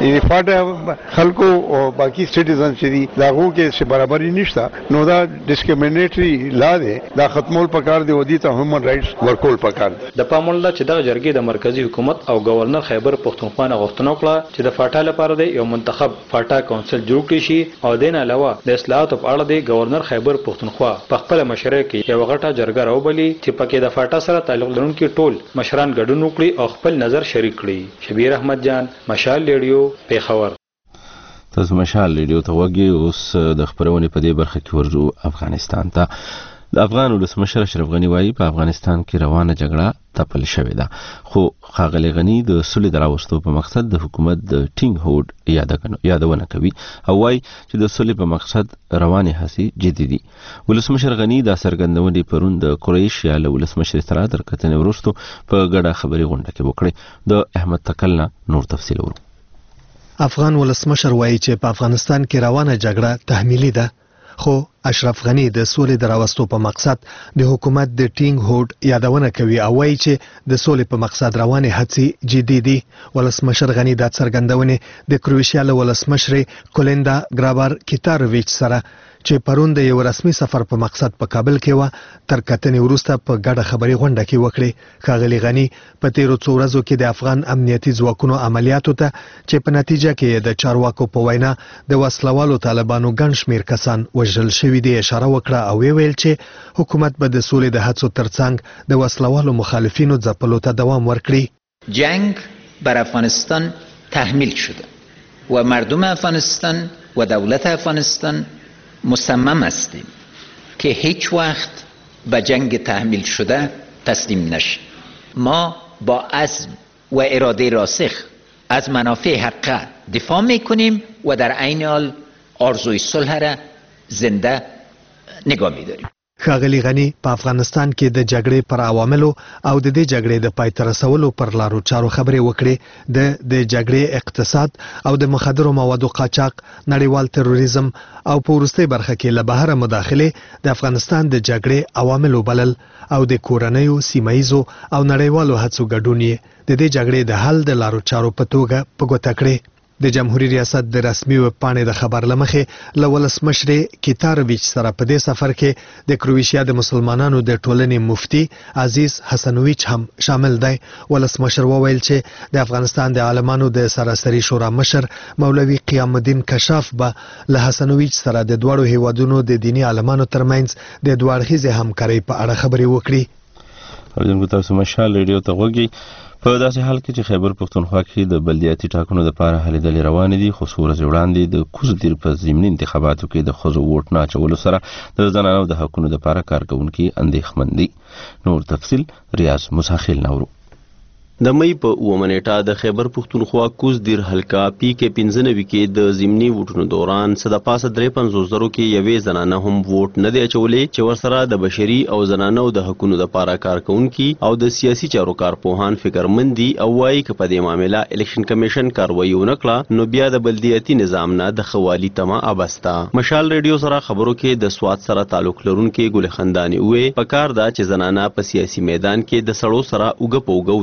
فاټا خلکو او باقي سټیزن چې دي دا هغو کې چې برابرۍ نشته نو دا ډسکریمینیټري لا دی. دا ختمول پکار دی او دي ته هیومن رائټس ورکول پکار دی. د پامول چې دغه جرګې د مرکزی حکومت او گورنر خیبر پښتونخوا نه غوښتنه وکړه چې د فاټا لپاره د یو منتخب فاټا کونسل جوړ کړي شي او دین علاوه د اصلاحاتو په اړه د گورنر خیبر پښتونخوا په خپل مشره کې یو غټه جرګه راوبلي چې پکې د فاټا سره تعلق لرونکي ټول مشران ګډون وکړي او خپل نظر شریک کړي. شبیر احمد جان، مشال ریډیو، پیښور. تاسو مشال ریډیو ته وګورئ. اوس د خبرونې په دې برخه کې ورځو افغانستان ته. د افغان ولسمشر اشرف غنی وایي په افغانستان کې روانه جګړه تپل شوې ده، خو ښاغلی غنی د سولې د راوستو په مقصد د حکومت د ټینګ هوډ یادونه کوي او وایي چې د سولې په مقصد روانې هڅې جدي دي. ولسمشر غنی دا څرګندونې پرون د کروشیا له ولسمشر سره تر کتنې وروسته په ګډه خبري غونډه کې وکړې. د احمد تکل نه نور تفصیل ورو. افغان ولسمشر وایي چې په افغانستان کې روانه جګړه تحمیلي ده، خو اشرف غنی د سولې د راوستو په مقصد د حکومت د ټینګ هوډ یادونه کوي او وایي چې د سولې په مقصد روانې هڅې جدي دي. ولسمشر غنی دا څرګندونې د کروشیا له ولسمشر کولیندا ګرابار کیتارویچ سره چې پرون د یو رسمي سفر په مقصد په کابل کې و تر کتنې وروسته په ګډه خبري غونډه کې وکړي. ښاغلي غنی په تیرو څو ورځو کې د افغان امنیتي ځواکونو عملیاتو ته چې په نتیجه کې د چارواکو په وینا د وسلوالو طالبانو ګڼ شمېر کسان وژل شوي دي اشاره وکړه او ویل چې حکومت به د سولې د هڅو ترڅنګ د وسلوالو مخالفینو ځپلو ته دوام ورکړي. جنگ بر افغانستان تحمیل شده و مردم افغانستان و دولت افغانستان مصمم هستیم که هیچ وقت به جنگ تحمیل شده تسلیم نشیم. ما با عزم و اراده راسخ از منافع حقه دفاع میکنیم و در عین حال آرزوی صلح را زنده نگاه میداریم. ښاغلي غنی په افغانستان کې د جګړې پر عواملو او د دې جګړې د پای ته رسولو پر لارو چارو خبرې وکړې. د د جګړې اقتصاد او د مخدرو موادو قاچاق، نړیوال تروریزم او په وروستۍ برخه کې له بهره مداخلې د افغانستان د جګړې عواملو بلل او د کورنیو، سیمایزو او نړیوالو هڅو ګډون یې د دې جګړې د حل د لارو چارو په توګه په ګوته کړې. د جمهوریت ریاست د رسمي ویب پاڼې د خبر لمخې له ولسمشر کیتارویچ سره په دې سفر کې د کروشیا د مسلمانانو د ټولنې مفتي عزیز حسنویچ هم شامل دی. ولسمشر وویل چې د افغانستان د عالمانو د سراسري شورا مشر مولوي قیام الدین کشاف به له حسنویچ سره د دواړو هیوادونو د دینی عالمانو ترمنځ د دوه اړخیزې همکارۍ په اړه خبرې وکړي. اوریدونکو تاسو مشال ریډیو ته وګورئ. په داسې حال کې چې خیبر پښتونخوا کې د بلدیاتي ټاکنو لپاره هلې ځلې روانې دي، خو څو ورځې وړاندې د کوز دیر په ضمني انتخاباتو کې د ښځو ووټ نه اچولو سره د زنانو د حقونو لپاره کارکوونکي اندېښمن دي. نور تفصیل ریاض مساخیل نورو. د مې په اومه نیټه د خیبر پښتونخوا کوز دیر حلقه پی کې پنځه نوي کې د ضمني ووټونو دوران څه د پاسه درې پنځوس زرو کې یوې زنانه هم ووټ نه دی اچولی چې ورسره د بشري او زنانو د حقونو لپاره کارکوونکي او د سیاسي چارو کارپوهان فکرمند دي او وایي که په دې معامله الیکشن کمیشن کاروایي ونه کړه نو بیا د بلدیاتي نظام نه د خوالي تمه ابسته. مشال ریډیو سره خبرو کې د سواد سره تعلق لرونکي ګل خندانی وې په کار دا چې زنانه په سیاسي میدان کې د سړو سره اوګه په اوګه ودرېږي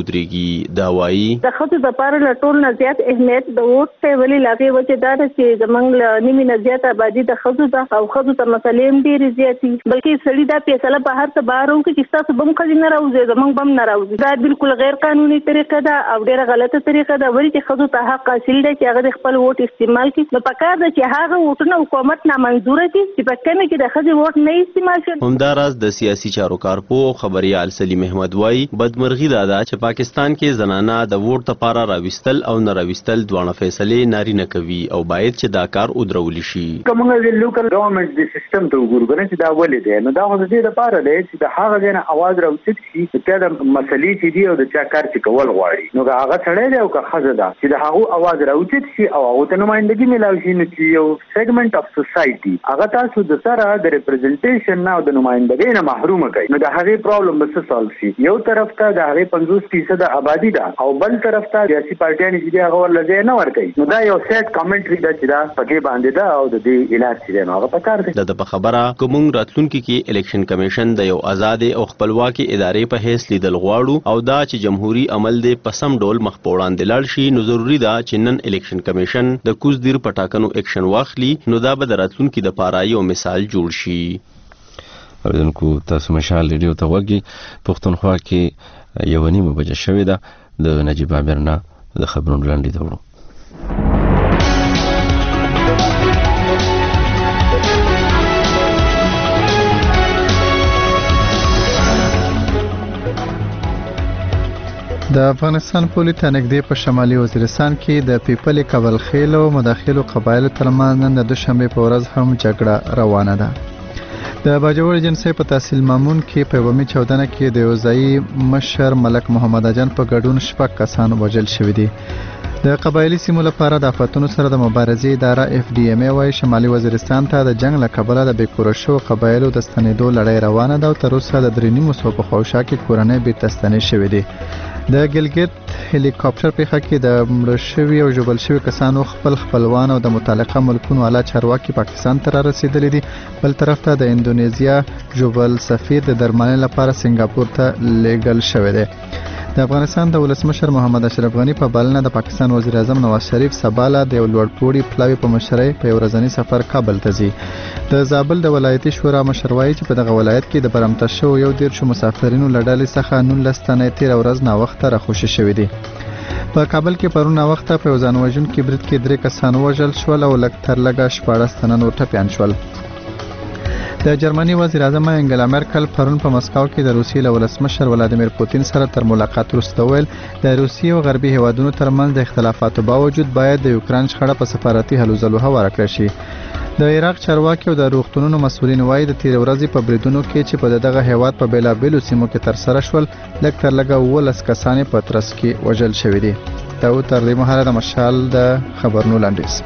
دا وایي د ښځو دپاره له ټول نه زیات اهمیت د ووټ دی، ولې له هغې وجې دا ده چې زموږ له نیمې نه زیاته آبادي د ښځو ده او ښځو ته مسلې هم ډېرې زیاتې دي، بلکې سړي دا فیصله په هر څه بهر وکړي چې ستاسو به هم ښځې نه راوځي، زموږ به هم نه راوځي. دا بالکل غیر قانوني طریقه ده او ډېره غلطه طریقه ده، ولې چې ښځو ته حق حاصل دی چې هغه د خپل ووټ استعمال کړي. نو پکار ده چې هغه ووټونه حکومت نامنظوره کړي چې په کمې کې د ښځې ووټ نه استعمال شي. همداراز د سیاسي چارو کارپو او خبریال سلیم احمد وایي بدمرغي دا ده چې پاکستان کې زنانه د ووټ لپاره راوستل او نه راوستل دواړه فیصلې نارینه کوي او باید چې دا کار ودرول شي. کومه د لوکل ګورنمنت د سیستم ته وګورو چې دا ولې دی، نو دا خو د دې لپاره دی چې د هغه ځای نه اواز راوچت شي چې د مسلې چې دي او د چا کار چې کول غواړي، نو هغه سړی دی او که ښځه ده چې د هغو اواز راوچت شي او هغو ته نمایندګي میلاو شي، نو چې یو سیګمنټ اف سوسایټي هغه تاسو د سره د ریپرزنټیشن نه او د نمایندګۍ نه محرومه کوي، نو د هغې پرابلم به څه سالو شي. یو طرف ته د هغې پنځوس فیصده آبادي ده او بل طرف ته سیاسي پارټیانې چې دي هغه ورله ځای نه ورکوي، نو دا یو سیټ کامنټري ده چې دا پکې باندې ده او د دې علاج چې دی نو هغه پکار دی. د په خبره که موږ راتلونکي کې الیکشن کمیشن د یو آزادې او خپلواکې ادارې په حیث لیدل غواړو او دا چې جمهوریت عمل دی په سم ډول مخ په وړاندې لاړ شي، نو ضروري ده چې نن الیکشن کمیشن د کوز دیر په ټاکنو اکشن واخلي، نو دا به د راتلونکي دپاره یو مثال جوړ شي. اوریدونکو تاسو مشال ریډیو ته غوږ پښتونخوا کې یوه نیمه بجه شوې ده. د نجیب عامر نه د خبرونو لاندې ته وړو. د افغانستان پولې ته نږدې په شمالي وزیرستان کې د پیپلې کابل خیل او مداخلو قبایلو ترمنځ نن د دوشنبې په ورځ هم جګړه روانه ده. د باجوړ جنسي په تحصیل مامون کې په یومي چودنه کې د یوځایي مشر ملک محمد اجان په ګډون شپږ کسان وژل شوي دي. د قبایلي سیمو لپاره د آفتونو سره د مبارزې اداره اف ډي ام ای وايي شمالي وزیرستان ته د جنگ له کبله د بیکوره شوو قبایلو د ستنېدو لړۍ روانه ده او تر اوسه د درې نیمو سوو په خواوشا کې کورنۍ بیرته ستنې شوې دي. د ګلګت هلیکاپټر پیښه کې د مړه شوي او ژوبل شوي کسانو خپل خپلوان او د متعلقه ملکونو اعلی چارواکي پاکستان ته رارسېدلي دي. بل طرف ته د اندونیزیا ژوبل سفیر د درملنې لپاره سنگاپور ته لیږل شوی دی. د افغانستان د ولسمشر محمد اشرف غنی په بلنه د پاکستان وزیر اعظم نواز شریف سباله د یو لوړپوړي پلاوي په مشرۍ په یو ورځني سفر کابل ته ځي. د زابل د ولایتي شورا مشر وایي چې په دغه ولایت کې د برمته شوو یو دېرشو مسافرینو له ډلې څخه نولس تنه تېره ورځ ناوخته راخوشي شوي دي. په کابل کې پرون ناوخته په یو ځان وژونکي برید کې درې کسان وژل شول او لږ تر لږه شپاړس تنه نور ټپیان شول. د جرمني وزیر اعظم انګلا مرکل پرون په مسکو کې د روسیې له ولسمشر ولادیمیر پوتین سره تر ملاقات وروسته ویل د روسیې او غربي هیوادونو ترمنځ د اختلافاتو باوجود باید د یوکران شخړه په سفارتي هلو ځلو هواره کړی شي. د عراق چارواکي او د روغتونونو مسؤلین وایي د تېرې ورځې په بریدونو کې چې په دغه هیواد په بېلابېلو سیمو کې ترسره شول لږ تر لږه اوولس کسان په ترڅ کې وژل شوي دي. دا و تر دې مهاله د مشال د خبرونو لنډیز.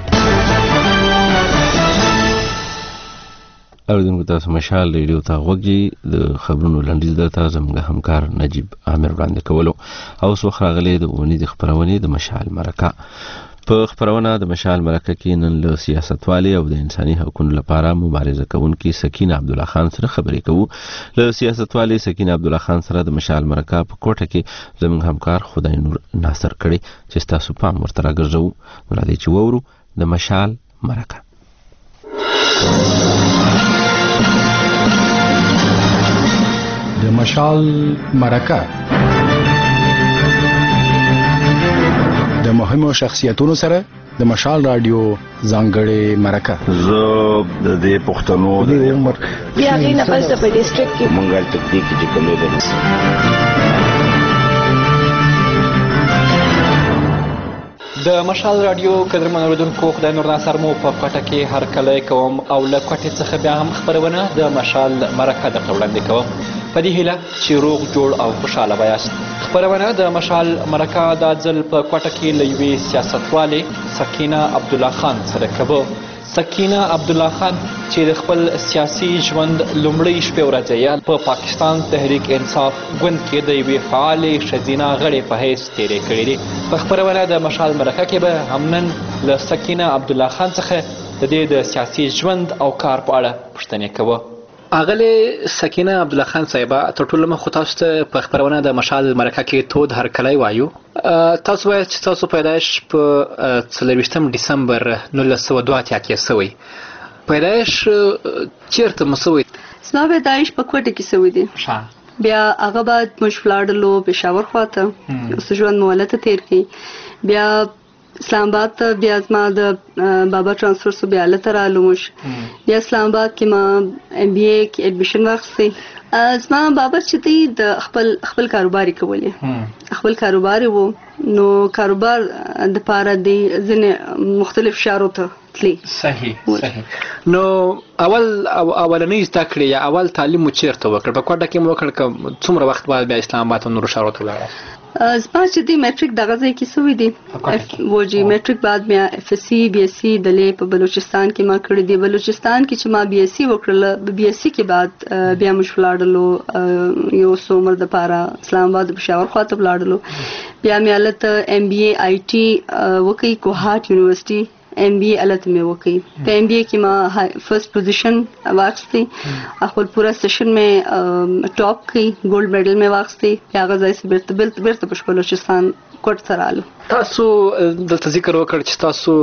اوریدونکو تاسو مشال ریډیو ته غوږی د خبرونو لنډیز درته زموږ همکار نجیب عامر وړاندې کولو او اوس وخت راغلی د اونۍ د خپرونې د مشال مرکه. په خبرونه د مشال مرکه کې نن له سیاستوالې او د انساني حقوقو لپاره مبارزه کوونکې سکینه عبدالله خان سره خبرې کوو. له سیاستوالې سکینه عبدالله خان سره د مشال مرکه په کوټه کې زموږ همکار خدای نور ناصر کړی چې ستاسو پام ورته راګرځوو. نو راځئ چې واورو د مشال مرکه. د مشال مرکه د مهمو شخصیتونو سره د مشال رادیو ځانګړې مرکه. زه د دې پښتنو د عمر بیا غي نه پس په ډیسټریکټ کې مونږه تکتیک چې کومه ده. د مشال رادیو قدرمن اوریدونکو خدای نور ناصر مو په کوټه کې هر کله کوم او له کوټې څخه بیا هم خبرونه د مشال مرکه درته وړاندې کوم په دې هیله چې روغ جوړ او خوشحاله به یاست. خبرونه د مشال مرکه دا ځل په کوټه کې له یوې سیاستوالې سکینه عبدالله خان سره کوو. سکینه عبدالله خان چې د خپل سیاسي ژوند لومړۍ شپې ورځې په پاکستان تحریک انصاف ګوند کې د یوې فعالې ښځینه غړې په حیث تېرې کړې دي. په خپرونه د مشال مرکه کې به هم نن له سکینه عبدالله خان څخه د دې د سیاسي ژوند او کار په اړه پوښتنې کوو. اغله سکینه عبدالله خان صاحبه تر ټولو مخ تاسو ته په خبرونه د مشال مرکه کې تود هرکلی وایو. تاسو وایي چې تاسو پیدایش په څلرویشتم ډسمبر نولس سوه دوه اتیا کې شوی. پیدایش چیرته مو شوی؟ زما پیدایش په کوټه کې شوی دی. بیا هغه بعد موږ ولاړلو پېښور خواته، اوس ژوند مو هلته تېر کړی. بیا اسلام آباد ته بیا زما د بابا ټرانسفر سو، بیا هلته رالو موږ. بیا اسلام آباد کې ما ایم بي اے کې ایډمیشن واخیستی. زما بابا چې دی د خپل خپل کاروبار یې کولی، خپل کاروبار یې و، نو کاروبار دپاره دی ځینې مختلف ښارو ته تلي. صحیح صحیح. نو اول اولنۍ زده کړې یا اول تعلیم مو چېرته وکړ؟ په کوټه کې مو وکړ که څومره وخت بعد بیا اسلام آباد او نورو ښارو ته ولاړاست؟ زما چې دی میټریک دغه ځای کې شوی دی و جی. میټریک بعد بیا اف ایس سی بی ایس سی دلې په بلوچستان کې ما کړی دی. بلوچستان کې چې ما بی ایس سی وکړله، بی ایس سی کې بعد بیا موږ ولاړلو یو څو عمر دپاره اسلام آباد پېښور خواته ولاړلو. بیا مې هلته ایم بي اے آی ټي وکړی، کوهاټ یونیورسټي ایم بی اے هلته مې وکړی. په ایم بی اے کې ما فرسٹ پوزیشن واخیستی، خپل پوره سیشن مې ټاپ کړی، ګولډ میډل مې واخیستی. بیا هغه ځای څخه بیرته بیرته بیرته په بلوچستان کوټ ته رالو. تاسو دلته ذکر وکړ چې تاسو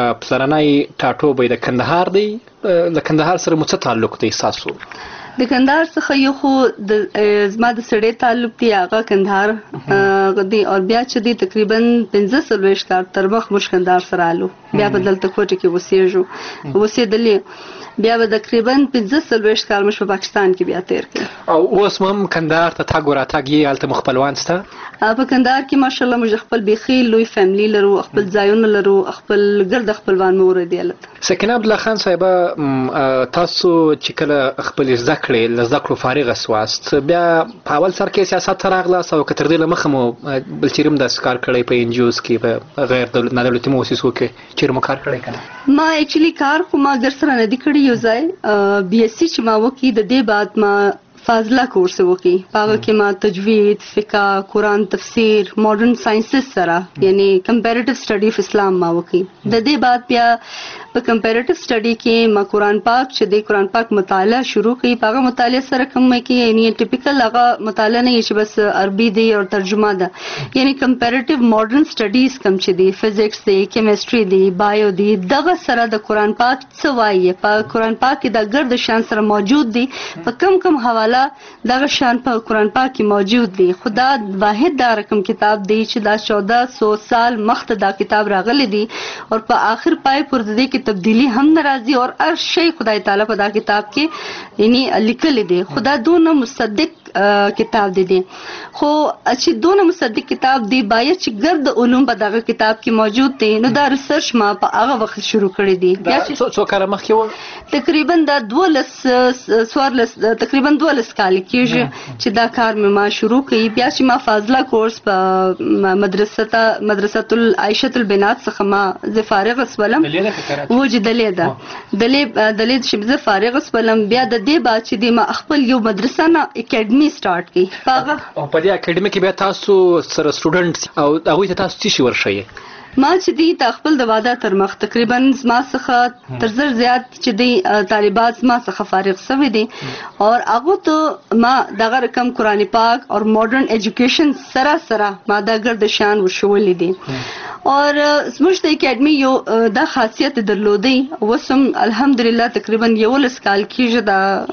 پلرنی ټاټوبی د کندهار دی. د کندهار سره مو څه تعلق دی ستاسو؟ د کندهار څخه یو خو د زما د سړی تعلق دی، هغه کندهار دی. او بیا چې دی تقریبا پنځه څلوېښت کال تر مخ موږ کندهار سره رالو. بیا په دلته کوټه کې اوسېږو اوسېدلې. بیا به تقریبا پنځه څلوېښت کال موږ په پاکستان کې بیا تېر کړي. او اوس هم کندهار ته تګ وراتګ یې هلته مو خپلوان شته؟ په کندهار کې ماشاءالله موږ خپل بیخي لوی فیملی لرو، خپل ځایونه لرو، خپل ګرد خپلوان مو ورته دي هلته. سکینه عبدالله خان صاحبه، تاسو چې کله خپل زده کړې له زده کړو فارغه سواست، بیا په اول سر کې سیاست ته راغلاست او که تر دې له مخه مو بل چیرې هم داسې کار کړی په ان جي اوز کې، په غیر نادولتي مؤسسو کې چیرې مو کار کړی که نه؟ ما ایکچولی کار خو ما ګر سره نه دی کړی. یو ځای بی ایس سی چې ما وکړي، د دې بعد ما فاضله کورس وکړي. په هغه کې ما تجوید، فقه، قرآن تفسیر، ماډرن ساینسز سره یعنی کمپیریټیو سټډي اف اسلام ما وکړي. د دې بعد بیا په کمپیریټیو سټډي کې ما قرآن پاک چې دی قرآن پاک مطالعه شروع کړي. په هغه مطالعه سره کوم کې یعنی ټیپیکل هغه مطالعه نه چې بس عربي دی او ترجمه ده، یعنی کمپیریټیو ماډرن سټډیز کوم چې دی، فزکس دی، کیمستري دی، بایو دی، دغه سره د قرآن پاک څه وایي، په قرآن پاک کې د ګرد شان سره موجود دی، په کم کم حواله دغه شان په قرآن پاک کې موجود دی. خدا واحد دا رقم کتاب دی چې دا چودہ سو سال مخته دا کتاب راغلی دی او په آخر پای پر دې کې تبدیلی هم ناراضي او هر شی خدای تعالی په دا کتاب کې یعنی لیکل دی. خدا دونه مصدق کتاب دی دی خو چې دونه مصدق کتاب دی باید چې ګرد علوم په دغه کتاب کې موجود دي. نو دا ریسرچ ما په هغه وخت شروع کړی دی. بیا چې څو کال مخکې و تقریبا دا دولس څوارلس تقریبا دولس کال کېږي چې دا کار مې ما شروع کړی. بیا چې ما فاضله کورس په مدرسه مدرسه العائشه البنات څخه ما زه فارغ اسولم وجه دلې ده دلې دلې چې زه فارغ اسولم. بیا د دې بعد چې د ما خپل یو مدرسه نه اکیډمي سٹارټ کی هغه او په دې اکیډمي کې بیا تاسو سره سټوډنټ او هغه ته تاسو څه ورشئ؟ ما چې دی تا خپل د واده تر مخ تقریبا ما څخه تر زر زیات چې دی طالبات ما څخه فارغ شوي دي او هغه ته ما دغه رقم قرآن پاک او ماډرن ایجوکیشن سره سره ما دا ګرد شان وشولې دي. اور زموږ د اکیډمي یو دا خاصیت درلودی وسم الحمدلله تقریبا یو لس کال کېږي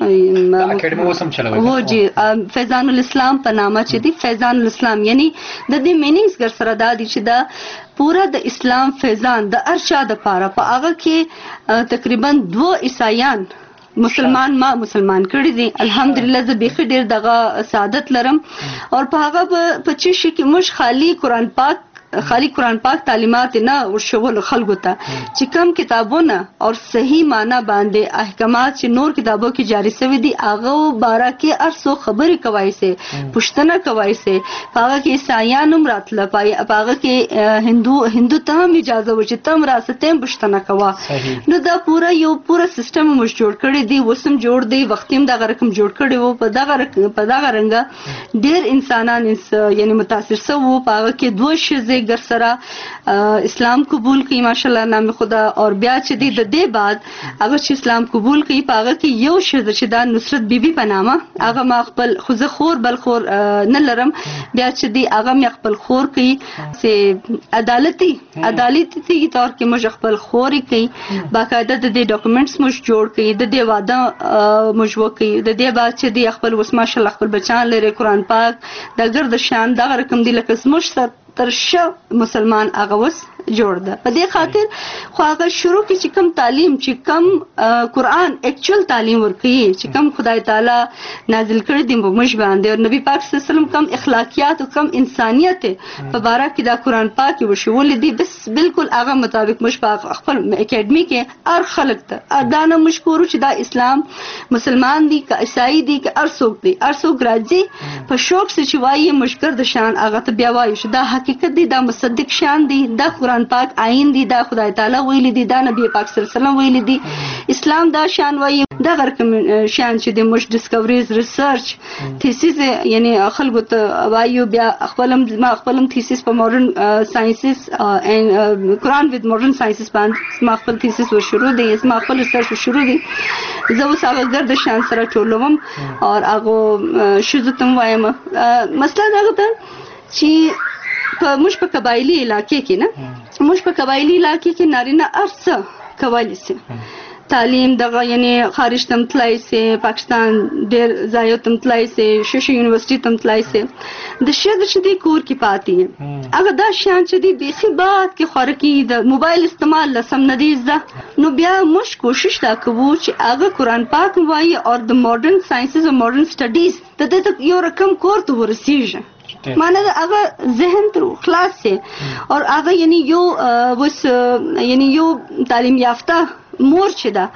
دا اکیډمي وسم چلوي هو جی فیضان الاسلام په نامه چې دی فیضان الاسلام یعنی د دې مینینګز ګر سره دا دي چې دا پورا د اسلام فیضان د ارشاد لپاره په هغه کې تقریبا دو عیسایان مسلمان ما مسلمان کړی دي الحمدلله. زه بیخي ډیر دغه سعادت لرم او په هغه په چی شي کې مش خالی قرآن پاک خالی قرآن پاک تعلیمات نه ورشول خلکو ته چې کم کتابونه او صحیح معنی باندې احکامات چې نور کتابو کې جاری شوی دي هغه باره کې ارسو خبرې کوي سي پښتنه کوي سي هغه کې عیسایان هم راتله پای هغه کې هندو هندو ته هم اجازه و چې تم راستم پښتنه کوا. نو دا پورا یو پورا سیستم مش جوړ کړی دی وسم جوړ دی وختیم دا رقم جوړ کړی وو په دا په دا رنګ ډیر انسانان یعنی متاثر سو په هغه کې دوه شزه خپل ګر سره اسلام قبول کړي ماشاءالله نام خدا اور بیا چې دی د دې بعد هغه چې اسلام قبول کړي پاغه کې یو شذ چې دا نصرت بیبي په نامه هغه ما خپل خوزه خور بل خور نه لرم بیا چې دی هغه مې خپل خور کړي سه عدالتي عدالتي طور کې موږ خپل خوري کړي باقاعده د دې ډاکومېنټس موږ جوړ کړي د دې واده موږ وکړي د دې بعد چې دی خپل وس ماشاءالله خپل بچان لري قرآن پاک د ګرد شان دا رقم دی لکه زموږ سر ترشه مسلمان هغه وس جوړ ده په دې خاطر خو هغه شروع کې چې کم تعلیم چې کم قرآن اکچوال تعلیم ورکړي چې کم خدای تعالی نازل کړی دی په موږ باندې او نبی پاک صلی الله علیه وسلم کم اخلاقیات او کم انسانیت په باره کې دا قرآن پاک وشول دي بس بالکل هغه مطابق موږ په خپل اکیډمي کې هر خلک ته دا نه مشکور چې دا اسلام مسلمان دي که عیسائی دي که هر څوک دي هر څوک راځي په شوق سره چې وایي مشکر د شان هغه ته بیا وایي چې دا حقیقت دی دا مصدق شان دی دا قرآن پاک آئین دی دا خدای تعالی ویلی دی دا نبی پاک صلی الله علیه وسلم ویلی دی اسلام دا شان وایي دا ورکم شان چې د مش ډیسکوریز ریسرچ تھیسیس یعنی خلکو ته وایو بیا خپلم ما خپلم تھیسیس په ماډرن ساينسز ان قرآن وذ ماډرن ساينسز باندې ما خپل تھیسیس و شروع دی ما خپل ریسرچ شروع دی زه اوس هغه ګرد شان سره ټولوم او هغه شذتم وایم مسله دا ده چې په موږ په قبایلی علاقې کې نه موږ په قبایلی علاقې کې نارینه ارڅ کولی سي تعلیم دغه یعنی خارج تم تلای سي پاکستان ډېر ځایو تم تلای سي شوشي یونیورسيټي تم تلای سي د شید چې دی کور کې پاتې هغه دا شان چې دی بيخي بعد کې خورکی د موبایل استعمال لسم ندیز ده نو بیا موږ کوشش دا کوو چې هغه قرآن پاک وایي او د ماډرن ساينسز او ماډرن سټډیز د دې یو رقم کور ته ورسیږي معنی دا هغه ذهن تر خلاص سي اور هغه یعنی یو وس یعنی یو تعلیم یافته مور چې دا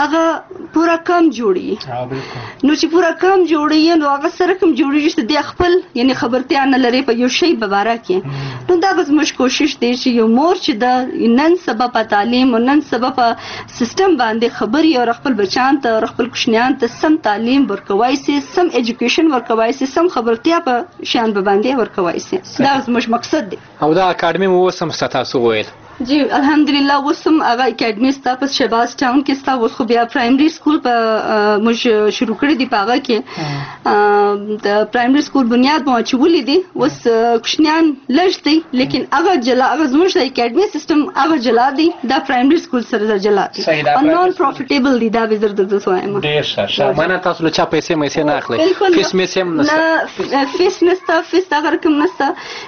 هغه پورا کم جوړي نو چې پورا کم جوړي نو هغه سره کم جوړي چې د خپل یعنی خبرتیا نه لري په یو شی په اړه کې نو دا غوښ مش کوشش دی چې یو مور چې دا نن سبب په تعلیم او نن سبب په سیستم باندې خبري او خپل بچان ته او خپل کوشنیان ته سم تعلیم ورکوي سي سم ایجوکیشن ورکوي سي سم خبرتیا په شان باندې ورکوي سي دا مش مقصد دی او دا اکیډمي مو سم ستاسو ویل جی الحمدلله وسم هغه اکیډمي ستا په شهباز ټاون کې ستا وس خو بیا پرایمري سکول په موږ شروع کړی دی پاغه کې د پرایمري سکول بنیاد مو چولې دي وس کوشنیان لږ دي لیکن هغه جلا هغه زموږ د اکیډمي سیستم هغه جلا دي دا پرایمري سکول سره جلا دي او نون پروفیټیبل دي دا وزر د وایم ډیر ښه مانه تاسو له چا پیسې مې نه اخلي فیس مې سم نه فیس نستا فیس دا رقم نستا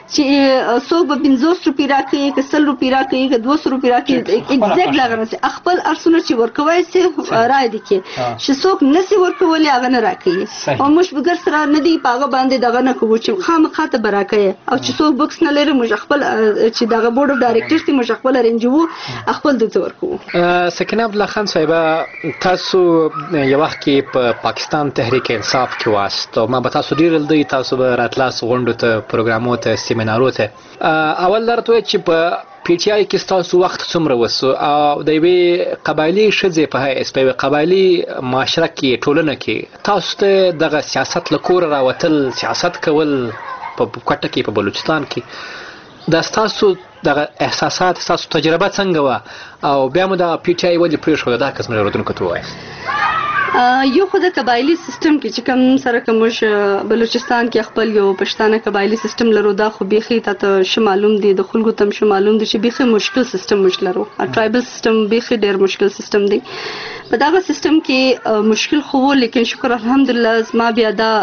چې سو به پنځوس روپیا راکې که سل روپیا راکې کې دوه سو روپیا کې ایگزیکټ لاغره سي خپل ارسونه چې ورکوي سي راي دي کې چې څوک نسی ورکولي هغه نه راکړي او موږ بغیر سره نه دی پاغه باندې دغه نه کوو چې خامخا ته براکړي او چې څوک بوکس نه لري موږ خپل چې دغه بورډ اف ډایریکټرز ته موږ خپل ارنجو خپل دته ورکوو سکینه عبد الله خان صاحب تاسو یو وخت کې په پاکستان تحریک انصاف کې واسطه ما به تاسو ډیر لدی تاسو به راتلاس غونډو ته پروګرامو ته سیمینارو ته اول درته چې په پی ټی آی کې تاسو وخت څومره وسو او د یوې قبایلی ښځې په هیڅ په قبایلی معاشره کې ټولنه کې تاسو ته دغه سیاست له کوره راوتل سیاست کول په کوټه کې په بلوچستان کې دا تاسو دغه احساسات تاسو تجربه څنګه و او بیا مو د پی ټی آی ولې پرېښوده دا قسم اورېدونکو ته وایي یو خو د قبایلی سیستم کې چې کوم سره کوم بلوچستان کې خپل یو پښتانه قبایلی سیستم لرو دا خو بيخي ته معلوم دي د خلکو تم شو معلوم دي چې بيخي مشکل سیستم مش لرو ټرایبل سیستم بيخي ډېر مشکل سیستم دی په دا سیستم کې مشکل خو لیکن شکر الحمدلله ما بیا دا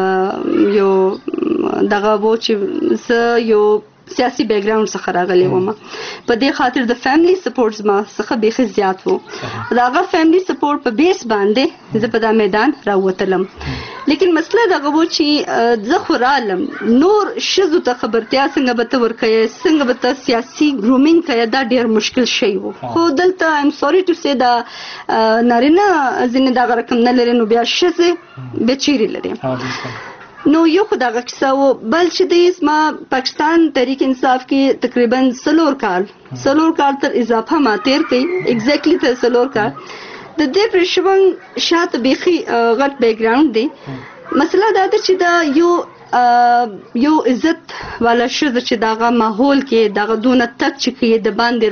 یو دغه وو چې ز یو سیاسي بیک ګراوند څخه راغلی وم په دې خاطر د فیملی سپورټس ما څخه بيخي زیات وو دا هغه فیملی سپورټ په بیس باندې زه په دا میدان راوتلم لیکن مسله دا غو چې زه خو رالم نور شذو ته خبرتیا څنګه به تور کوي څنګه به ته سیاسي ګرومینګ کوي دا ډیر مشکل شی وو خو دلته ایم سوري ټو سي دا نارینه ځینې دا رقم نه لري نو بیا شذ بچيري لري نو یو خدای غکسا و بل چې د اسما پاکستان تحریک انصاف کې تقریبا سلور کال سلور کال تر اضافه ما تیر کړي ایگزیکټلی تر سلور کال د دې پرشبن شات بيخي غټ بیک ګراوند دی مسله دا ده چې دا یو یو عزت والا شزه چې داغه ماحول کې داغه دونه تک چې کې د باندې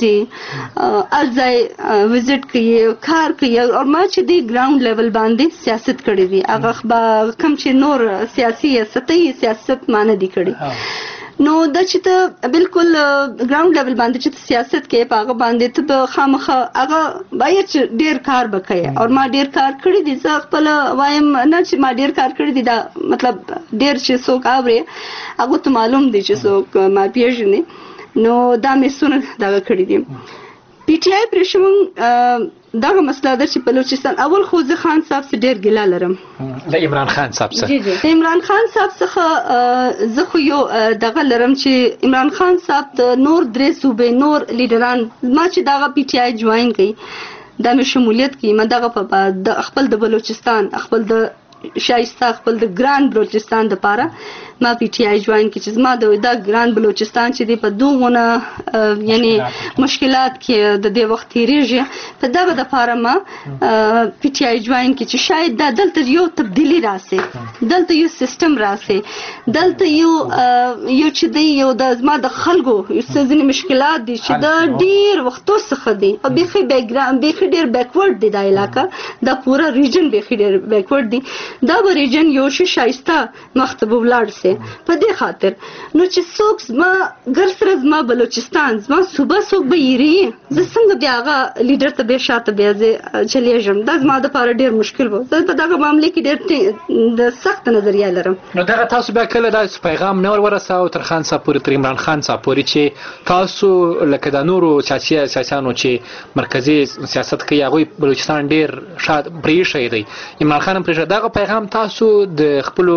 راوځي ازای وزټ کوي کار کوي او ما چې دی ګراوند لیول باندې سیاست کړی دی هغه کم چې نور سیاسي سطحي سیاست مان دي کړی نو دا چې ته بالکل ګراوند لیول باندې چې سیاست کې پاغه باندې ته خامخه هغه باید چې ډیر کار وکړي او ما ډیر کار کړی دي زه خپل وایم نه چې ما ډیر کار کړی دي دا مطلب ډیر چې څوک اوري هغه ته معلوم دي چې څوک ما پیژني نو دا مې سونه دا کړی دي پی ټی آی پرشمون دغه مسله ده چې بلوچستان اول خو زه خان صاحب سره ډیر ګیله لرم د عمران خان صاحب سره جی جی د عمران خان صاحب څخه زه خو یو دغه لرم چې عمران خان صاحب د نور درې صوبې نور لیډران ما چې دغه پی ټی آی جوائن کړي دا مې شمولیت کړي ما دغه په د خپل د بلوچستان خپل د شایسته خپل د ګران بلوچستان د پاره ما پی ټی آی جوائن کی چې ما د دا ګران بلوچستان چې دی په دوغونه یعنی مشکلات کې د دې وخت تیریږي په دغه د پاره ما پی ټی آی جوائن کی چې شاید دا دلته یو تبدیلی راسي دلته یو سیستم راسي دلته یو یو چې دی یو د ما د خلکو یو څه مشکلات دي چې د ډیر وختو څخه دي او بيخي بیک ګراوند بيخي ډیر بیکورډ دی دا علاقہ دا پورا ریجن بيخي ډیر بیکورډ دی دا به ریجن یو شي شایسته مختبو ولاړ سي په دې خاطر نو چې څوک زما ګر سره زما بلوچستان زما صوبه څوک به یری زه څنګه بیا هغه لیډر ته به شاته بیا زه چلیږم دا زما د لپاره ډیر مشکل و زه په دغه معاملې کې ډیر د سخت نظریه لرم نو دغه تاسو بیا کله دا پیغام نور ورساو تر خان صاحب پورې تر عمران خان صاحب پورې چې تاسو لکه د نورو سیاسي سیاسيانو چې مرکزی سیاست کوي هغه بلوچستان ډیر شاد بری شي دی عمران خان پرې دغه پیغام تاسو د خپل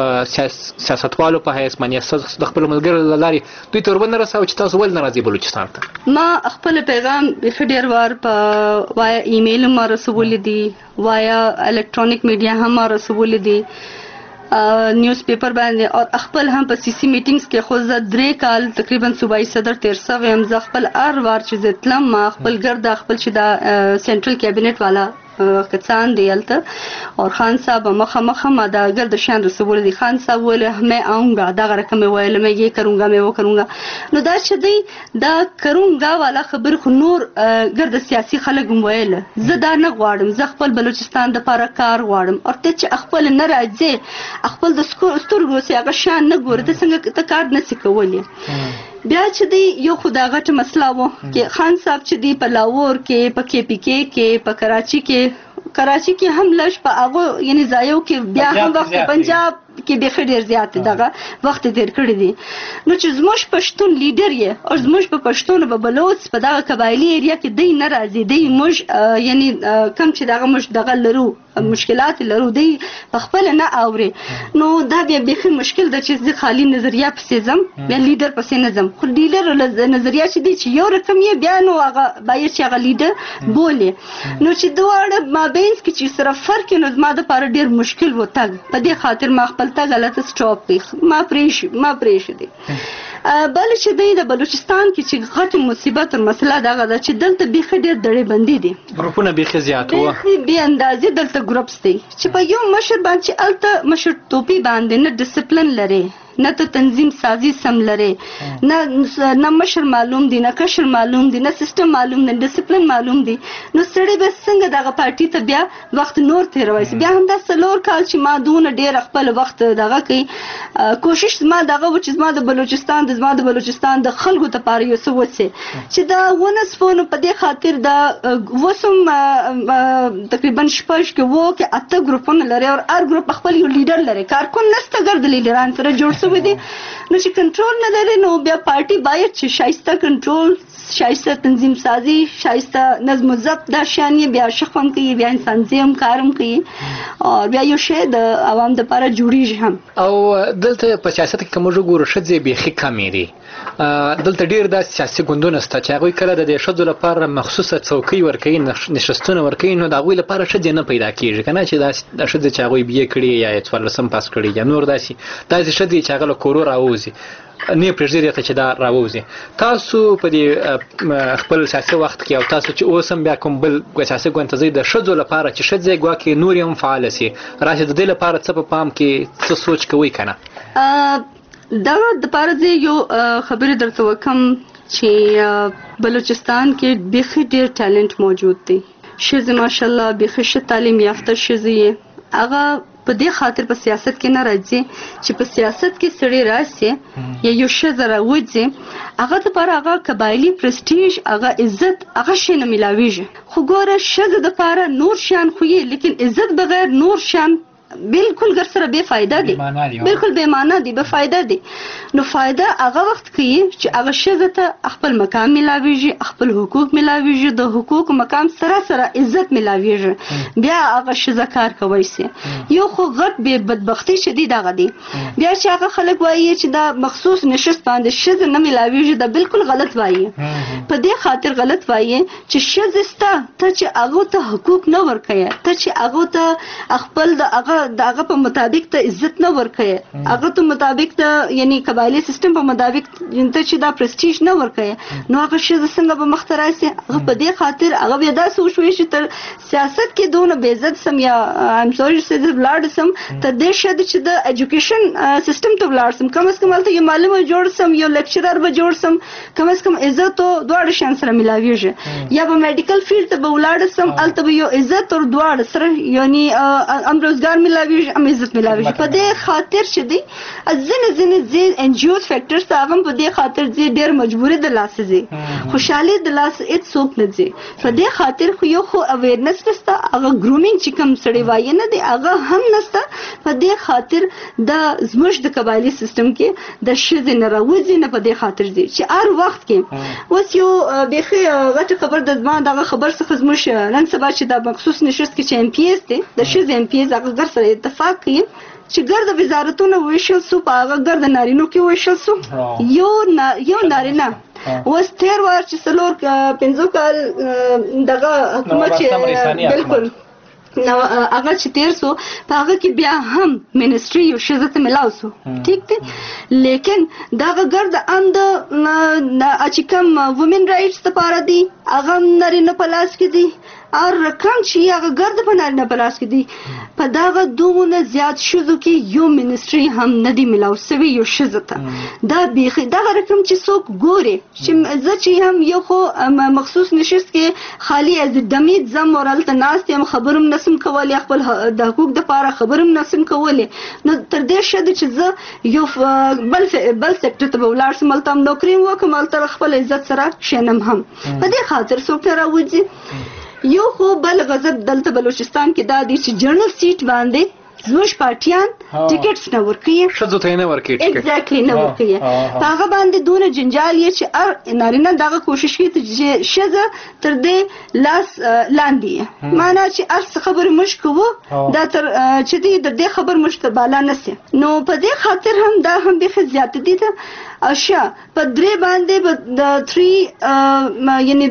سیاستوالو په حیث باندې د خپل ملګرو لاري دوی ته ورونه رساو چې تاسو ول ناراضي بلوچستان ته ما خپل پیغام په ډیر وار په وایا ایمیل ما رسول دي وایا الکترونیک میډیا هم ما رسول دي نیوز پیپر باندې او خپل هم په سی سی میټینګز کې خو زه درې کال تقریبا صوبایي صدر تیر سوی هم زه خپل ار وار چې زتلم ما خپل ګرد خپل چې دا سنټرل کابینټ والا کسان دی الته اور خان صاحب مخه مخه ما دا ګرد شان رسول دي خان صاحب ول मैं आऊंगा دا رقم ویل मैं ये करूंगा मैं वो करूंगा نو دا چې دی دا کروںگا والا خبر خو نور ګرد سیاسي خلک ویل زه دا نه غواړم زه خپل بلوچستان د پاره کار غواړم او ته چې خپل نه راځي خپل د سترګو سي هغه شان نه ګورې ته څنګه ته کار نه سکولې بیا چې دی یو خدا غټ مسله وو چې خان صاحب چې دی په لاهور کې په کې پی کې کې په کراچي کې کراچي کې هم لږ په هغه یعنی ځایو کې بیا هم وخت پنجاب کې به ډیر زیات دغه وخت تیر کړی دی نو چې زموږ پښتون لیډر یې او زموږ په پښتون په بلوچ په دغه قبایلی ایریا کې دی ناراضي دی موږ یعنی کم چې دغه موږ دغه لرو مشکلات لرو دی په خپل نه اوري نو دا بیا به مشکل د چې خالی نظریه پسې زم بیا لیډر پسې نه زم خو لیډر نظریه چې دی چې یو رقم یې بیا نو هغه باید چې هغه لیډر بولي نو چې دواړه مابینس کې چې سره فرق نو زما د لپاره ډیر مشکل و تګ په دې خاطر ما خپل تا غلطه سټاپ کړ ما پریش ما پریش دي بل چې دی د بلوچستان کې چې غټ مصیبت او مسله دغه ده چې دلته به خډیر دړې بندي دي ګروپونه به زیات وو به اندازې دلته ګروپس دي چې په یو مشر باندې الته مشر ټوپی باندې نه ډیسپلین لري نه ته تنظیم سازی سم لري نه نه مشر معلوم دي نه کشر معلوم دي نه سیستم معلوم نه ډیسپلین معلوم دي نو سړی به څنګه دغه پارټي ته بیا وخت نور تیروي بیا هم دا سلور کال چې ما دون ډیر خپل وخت دغه کوي کوشش ما دغه و چې ما د بلوچستان د زما د بلوچستان د خلکو ته پاره یو څه وڅه چې دا ونه سپونه په دې خاطر دا وسم تقریبا شپږ کې وو کې اته ګروپونه لري او هر ګروپ خپل یو لیډر لري کارکون نسته ګرځي لیډران سره جوړ سوي دي نو چې کنټرول نه لري نو بیا پارټي باید چې شایسته کنټرول شایسته تنظیم سازی شایسته نظم و ضبط دا شانی بیا شخم کوي بیا انسان زیم کارم کوي او بیا یو شی د عوام د لپاره جوړیږي هم او دلته په سیاست کې کوم جوړ شځې به خې کمې دي دلته ډیر د سیاسي ګوندونه ست چې هغه کله د شذو لپاره مخصوصه څوکۍ ورکوي نشستونه ورکوي نو دا غوي لپاره شځې نه پیدا کیږي کنه چې دا شځې چې هغه بیا کړی یا څوارلسم پاس کړی یا نور داسي داسې شځې چې هغه کورو راوځي نه پرېږدي ته چې دا راووځي. تاسو په دې خپل سیاسي وخت کې او تاسو چې اوس هم بیا کوم بل سیاسي ګوند ته ځئ د ښځو لپاره چې ښځې ګواکې نورې هم فعاله سي راشي د دې لپاره څه په پام کې څه سوچ کوئ که نه؟ دغه دپاره زه یو خبرې درته وکړم چې بلوچستان کې بیخي ډېر ټالنټ موجود دی. ښځې ماشاءالله بیخي ښه تعلیم یافته ښځې یې هغه په دې خاطر په سیاست کې نه راځي چې په سیاست کې سړی راشي یا یو ښځه راوځي هغه دپاره هغه قبایلي پرسټیج هغه عزت هغه شی نه میلاویږي. خو ګوره ښځه دپاره نور شیان خو یې لیکن عزت بغیر نور شیان بالکل ګر سره بے فایده دي، بالکل بے معنا دي، بے فایده دي. نو فایده هغه وخت کوي چې هغه ښځه ته خپل مقام ملاویږي، خپل حقوق ملاویږي، د حقوق مقام سره سره عزت ملاویږي، بیا هغه ښځه کار کوي سي. یو خو غټ بې بدبختي شدید هغه دی بیا چې هغه خلک وایي چې دا مخصوص نشست باندې ښځه نه ملاویږي دا بالکل غلط وایي. په دې خاطر غلط وایي چې ښځه ستا ته چې هغه ته حقوق نه ورکوي، ته چې هغه ته خپل د هغه د هغه په مطابق ته عزت نه ورکوي، هغه ته مطابق ته یعنی قبایلي سیستم په مطابق ته چې دا پرسټیج نه ورکوي نو هغه ښځه څنګه به مخته راشي؟ هغه په دې خاطر هغه بیا داسې وشوي چې تر سیاست کې دونه بې عزت سم یا ایم سوري چې زه ولاړ سم تر دې ښه ده چې د ایجوکیشن سیستم ته ولاړ سم، کم از کم هلته یو معلم به جوړ سم، یو لیکچرر به جوړ سم، کم از کم عزت او دواړه شیان سره ملاویږي. یا به میډیکل فیلډ ته به ولاړ سم هلته به یو عزت او دواړه سره یعنی هم روزګار ملاویږي هم عزت ملاویږي. په دې خاطر چې دی ځینې ځینې ځې ان جی اوز فیکټرز ته هغه په دې خاطر ځي ډېر مجبوري د لاسه ځي، خوشحالي د لاسه هېڅ څوک نه ځي. په دې خاطر خو یو خو اویرنس نشته، هغه ګرومینګ چې کوم سړی وایي نه دی هغه هم نشته. په دې خاطر د زموږ د قبایلي سیستم کې د ښځې نه راوځي نه په دې خاطر ځي چې هر وخت کې اوس یو بیخي غټه خبر د زما دغه خبر څخه زموږ نن سبا چې د مخصوص نشست کې چې ایم پی ایس دی د ښځې ایم پی ایس هغه ګر سره اتفاق کوي چې ګرد وزارتونه ویشل سو په هغه ګرد نارینو کې ویشل سو یو نا یو نارینه اوس تیر وار چې څلور پنځه کال دغه حکومت چې بالکل نو هغه چې تیر سو په هغه کې بیا هم منسټري یو ښځه ته ملاو سو ٹھیک دی، لیکن دغه ګرد اند چې کوم وومن رائټس لپاره دي هغه نارینه په لاس کې دي او رقم چې هغه ګرد په نارینه په لاس کې دي. په دغه دومره زیات ښځو کې یو منسټري هم نه دی ملاو سوی یو ښځه ته. دا بیخي دغه رقم چې څوک ګوري چې زه چې هم یو خو مخصوص نشست کې خالي از دمید زم اور هلته ناست یم خبرم نسم کولی خپل د حقوق دپاره خبرم نسم کولی نو تر دې ښه ده چې زه یو بل بل سیکټر ته به ولاړ سم هلته هم نوکري وکړم هلته خپل عزت سره کښېنم هم. په دې خاطر څوک نه راوځي. یو خو بل غضب دلته بلوچستان کې دا دی چې جنرال سیټ باندې زموږ پارټیان ټیکټس نه ورکوي، ښځو ته یې نه ورکوي ټیکټ ایگزیکټلی نه ورکوي. په هغه باندې دونه جنجال یې چې هر نارینه دغه کوشش کوي چې ښځه تر دې لاس لاندې معنا چې هر څه خبرې موږ کوو دا تر چې دی د دې خبر موږ تر بالا نه سي. نو په دې خاطر هم دا هم بیخي زیاته دي ته اشیا په درې باندې د تھری یعنی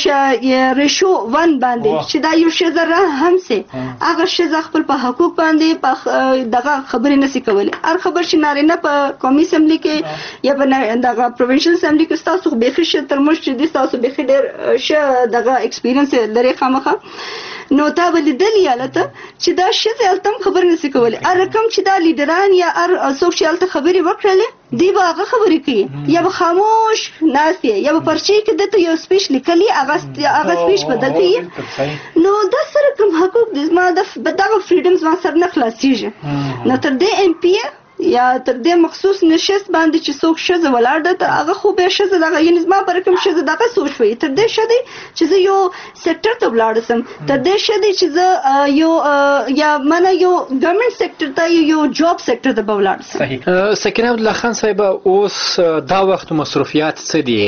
درې ریشو ون باندې چې دا یو ښځه را هم سي هغه ښځه خپل په حقوق باندې په دغه خبرې نسی کولی. هر خبر چې نارینه په قومي اسمبلی کې یا په دغه پروینشل اسمبلی کې ستاسو بیخي ښه تر موږ چې دي ستاسو بیخي ډېر ښه دغه ایکسپیرینس لري خامخا نو تا به لیدلي هلته چې دا ښځې هلته هم خبرې نسي کولی. هر رقم چې دا لیډران یا هر څوک چې هلته خبرې وکړلې دی به هغه خبرې کوي یا به خاموش ناست یا به پرچې کې دته یو سپیچ لیکلي هغه سپیچ به دلته یي نو دا سره کوم حقوق دي زما دغه فریډم زما سره نه خلاصېږي. نو تر دې ایم پی یا تر دې مخصوص نشست باندې چې څوک ښځه ولاړ ده ته هغه خو بیا ښځه دغه یعنې زما په رقم ښځه دغه سوچ وي تر دې ښه دی چې زه یو سیکټر ته ولاړه سم، تر دې ښه دی چې زه یو یا منه یو ګورنمنټ سیکټر ته یو جاب سیکټر ته به ولاړ سم. صحیح. سکینه عبدالله خان صاحب اوس دا وخت مصروفیات څه دي؟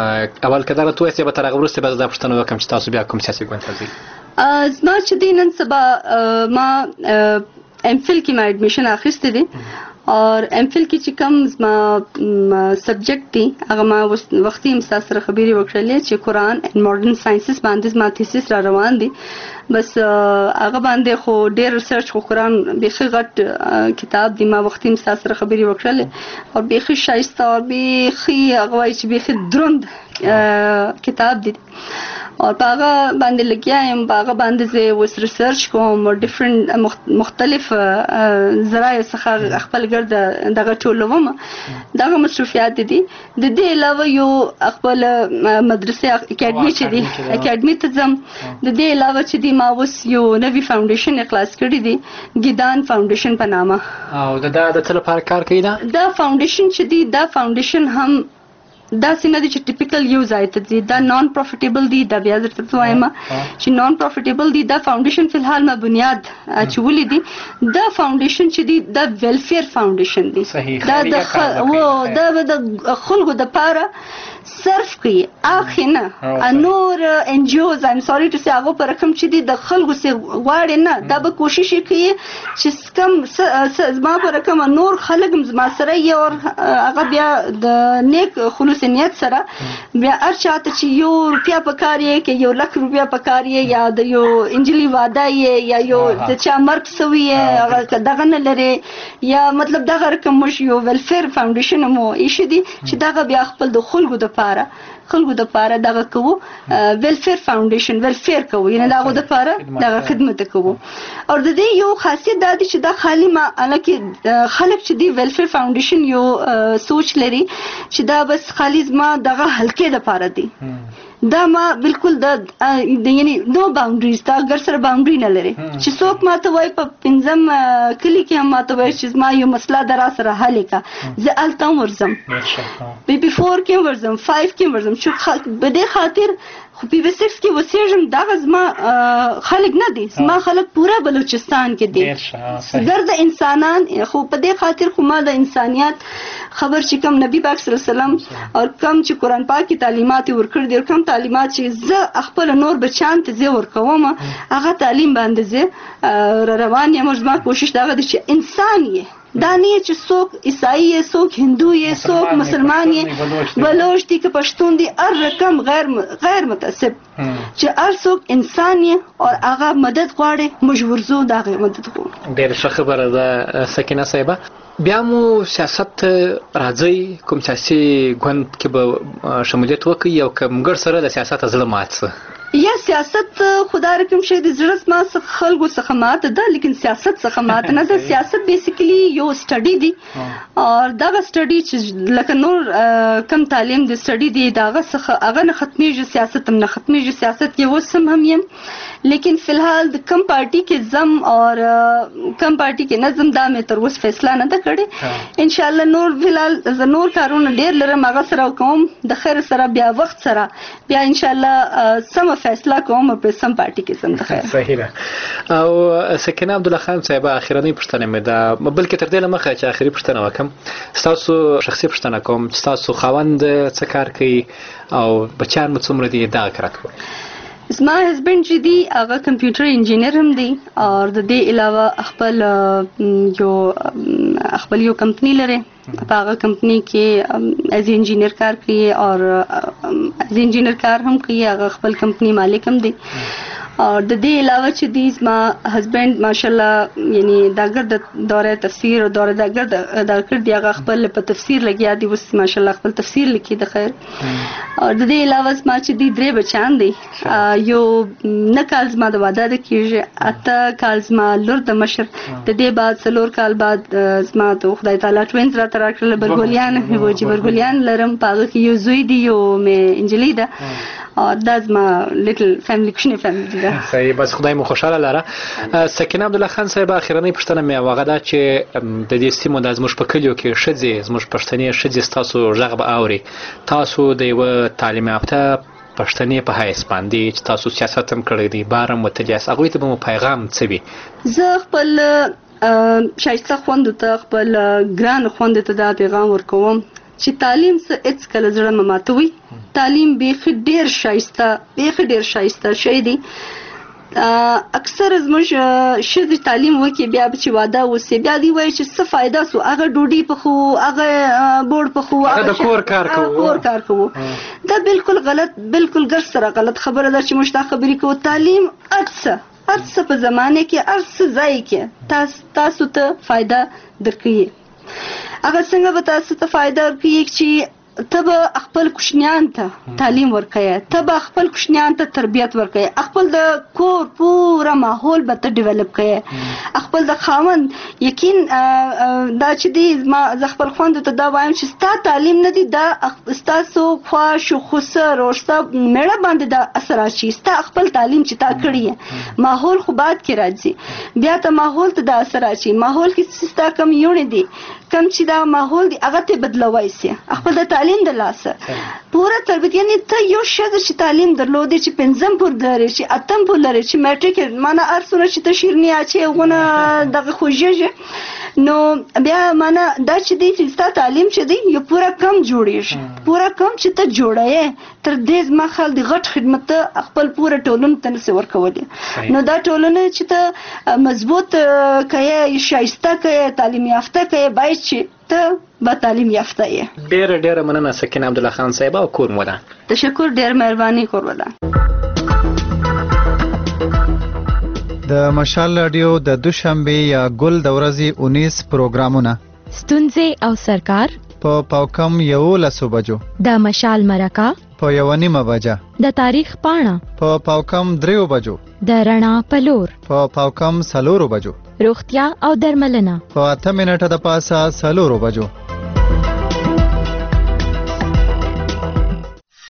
اول که دا راته ووایاست به تر هغه وروسته به زه دا پوښتنه وکړم چې تاسو بیا کوم سیاسي ګوند ته ځئ؟ زما چې دی نن سبا ما ایم فل کې ما اډمیشن اخیستی دی اور ام فل کې چې کوم زما سبجیکټ دی هغه ما وختي هم سره خبرې وکړلې چې قرآن ان ماډرن ساينسز باندې زما تھیسس را روان دي بس هغه باندې خو ډېر ریسرچ خو قرآن بیخي غټ کتاب دی ما وختي هم سره خبرې وکړلې او بیخي شایسته او بیخي هغه وایي چې بیخي دروند کتاب دی اور پاغه باندې لګیا یم پاغه باندې زه وس ریسرچ کوم ډیفرنٹ مختلف ذرایع څخه خپل ګرد دغه ټولوم دغه مصروفیات دي د دې علاوه یو خپل مدرسې اکیډمي چې دي اکیډمي ته ځم د دې علاوه چې دی ما اوس یو نوی فاونډیشن اخلاص کړی دی ګیدان فاونډیشن په نامه او دا د څه لپاره کار کوي دا دا فاونډیشن چې دی دا فاونډیشن هم دا څنګه دي چې ټیپیکل یوز آیته دي دا نان پروفیټیبل دي دا بیا درته وایم چې نان پروفیټیبل دي دا فاونډیشن په الحال ما بنیاد اچولې دي دا فاونډیشن چې دي دا ویلفیر فاونډیشن دي دا د و دا د خلکو د پاره صرف کوي اخینه نور ان جی اوز ایم سوري ټو سي هغه پر رقم چې دي د خلکو سي غواړي نه دا به کوشش کوي چې کم زما پر رقم نور خلک زما سره یو هغه بیا د نیک خلوص نیت سره بیا هر چاته چې یو روپیا پکاري کې یو لک روپیا پکاري یا د یو انجلی واده یا یو د چا مرګ سوی هغه دغه نه لري یا مطلب دغه رقم مش یو ویلفیر فاونډیشن مو ایشي دي چې دغه بیا خپل د خلکو د پاره خلکو د پاره دغه کوو ویلفیر فاونډیشن ویلفیر کوو یعنی دغه د پاره دغه خدمت کوو او د دې یو خاصیت دا دی چې دا خالی ما الکه خلک چې دی ویلفیر فاونډیشن یو سوچ لري چې دا بس خالی ما دغه حلقې د پاره دی دا ما بالکل د یعنی نو باونډریز دا ګر سره باونډری نه لري چې څوک ما ته وای په پنځم کلی کې هم ما ته وای چې ما یو مسله درا سره حل کا زه التم ورزم بي بي فور کې ورزم فایو کې ورزم چې په دې خاطر خو پی بي سکس کې وسیږم دا زما خلک نه دي زما خلک پورا بلوچستان کې دي ګرد انسانان خو په دې خاطر خو ما د انسانيت خبر چې کوم نبی پاک صلی الله علیه وسلم او کوم چې قران پاک کی تعلیمات ورکړ دي کوم تعلیمات چې زه خپل نور بچان ته زه ورکوم هغه تعلیم باندې زه روان یم زما کوشش دا غواړي چې انسان یې دا نه چې څوک عیسائی یې څوک هندو یې څوک مسلمان یې بلوچ دي که پښتون دي هر رقم غیر غیر متعصب چې هر څوک انسان یې او هغه مدد غواړي مجبورزو دا غي مدد غواړي ډېر ښه خبره ده سکینه صاحبه بیا مو سیاست راځي کوم سیاسي ګوند کې به شمولیت وکړي او کومګر سره د سیاست زړه مات څه یا سیاست خدا رقم شي د زړه ما څخه خلکو څخه ماته ده لیکن سیاست څخه ماته نه ده سیاست بیسیکلی یو سټډي دی او دا سټډي چې لکه نور کم تعلیم د سټډي دی دا څخه هغه نه ختميږي سیاست هم نه ختميږي سیاست کې وسم هم یم لیکن فی الحال د کم پارټي کې زم او کم پارټي کې نظم دا مې تر اوسه فیصله نه ده کړې ان شاء الله نور فی الحال ز نور کارونه ډیر لرم هغه سره کوم د خیر سره بیا وخت سره بیا ان شاء الله سم فیصله کوم په سم پارټي کې سم ده صحیح ده او سکینه عبد الله خان صاحب اخیرنی پښتنه مې ده بلکې تر دې لمخه چې اخیری پښتنه وکم تاسو شخصي پښتنه کوم تاسو خاوند څه کار کوي او بچان مو څومره دي دا کار کوي زما هسبند چې دی هغه کمپیوټر انجینر هم دی او د دې علاوه خپل یو خپل یو کمپنی لري په هغه کمپنی کې ایز انجینر کار کوي او ایز انجینر کار هم کوي هغه خپل کمپنی مالک هم دی اور د دې علاوه چې دی زما هسبند ماشاءالله یعنی داګر د دوره تفسیر او دوره داګر د کړ دی هغه خپل په تفسیر لګیا دی وس ماشاءالله خپل تفسیر لیکي د خیر اور د دې علاوه زما چې دی درې بچان دی یو نه کال زما د واده د کیږي اته کال زما لور د مشر د دې بعد څلور کال بعد زما ته خدای تعالی توینز را تر کړل برګولیان هو چې برګولیان لرم پاغه کې یو زوی دی یو مې انجلی ده او دا زما لیټل فیملی کښنه فیملی ده صحیح بس خدای مو خوشاله لاره سکینه عبد الله خان صاحب اخیرنی پښتنه مې واغه دا چې د دې سیمو د زموږ په کلیو کې شځې زموږ پښتنې شځې تاسو ژغ به اوري تاسو د یو تعلیم یافته پښتنې په حیث باندې چې تاسو سیاست هم کړی دی بارم متلیاس هغوی ته به مو پیغام څه وي زه خپل شایسته خوند ته خپل ګران خوند ته دا پیغام ورکوم چې تعلیم څه اڅ کله زړه مماتوي تعلیم به ډیر شایسته به ډیر شایسته شي دی اکثر زموږ شذ تعلیم وکي بیا چې واده وسي بیا دی وایي چې څه فائدہ سو هغه ډوډۍ په خو هغه بورډ په خو هغه د کور کار کوو کور کار کوو دا بالکل غلط بالکل ګر سره غلط خبره ده چې موږ دا خبرې کوو. تعلیم ارڅ ارڅ په زمانه کې ارڅ ځای کې تاسو تاسو ته فائدہ درکړي. هغه څنګه به تاسو ته فائدہ ورکړي چې ته به خپل کوشنیان ته تعلیم ورکړې ته به خپل کوشنیان ته تربیت ورکړې خپل د کور پوره ماحول به ته ډیولپ کړې خپل د خاوند یقین دا چې دی ما ز خپل خوند ته دا وایم چې ستا تعلیم نه دی دا ستاسو خواش او خسر او ستا مړه باندې دا اثر راشي ستا خپل تعلیم چې تا کړی ماحول خو بعد کې راځي بیا ته ماحول ته دا اثر راشي ماحول کې ستا کم یونې دي کم چې دا ماحول دی هغه ته بدلوي سي خپل د تعلیم د لاسه پوره تربیت یعنی ته یو شاده چې تعلیم درلودي چې پنځم پور لري چې اتم پور لري چې میټریک معنا ارسونه چې ته شیرنی اچي غونه دغه خوږه نو بیا معنا دا چې دی چې ستا تعلیم چې دی یو پوره کم جوړیږي پوره کم چې ته جوړې تر دې ځما خل دی غټ خدمت خپل پوره ټولن ته نس ورکولې نو دا ټولنه چې ته مضبوط کړي شایسته کړي تعلیم یافته کړي بای چې ته با تعلیم یافته یې. ډېر ډېر مننه سکینه عبدالله خان صاحب او کور مولا. تشکر ډېر مهرباني کور مولا. د مشال رادیو د دوشنبه یا ګل د ورځې انیس پروګرامونه ستونزې او سرکار په پاوکم یو لسو بجو د مشال مرکه په یو نیمه بجه د تاریخ پاڼه په پاوکم دریو بجو د رڼا پلور په پاوکم سلورو بجو روغتیا او درملنه په اته منټه د پاسه سلورو بجو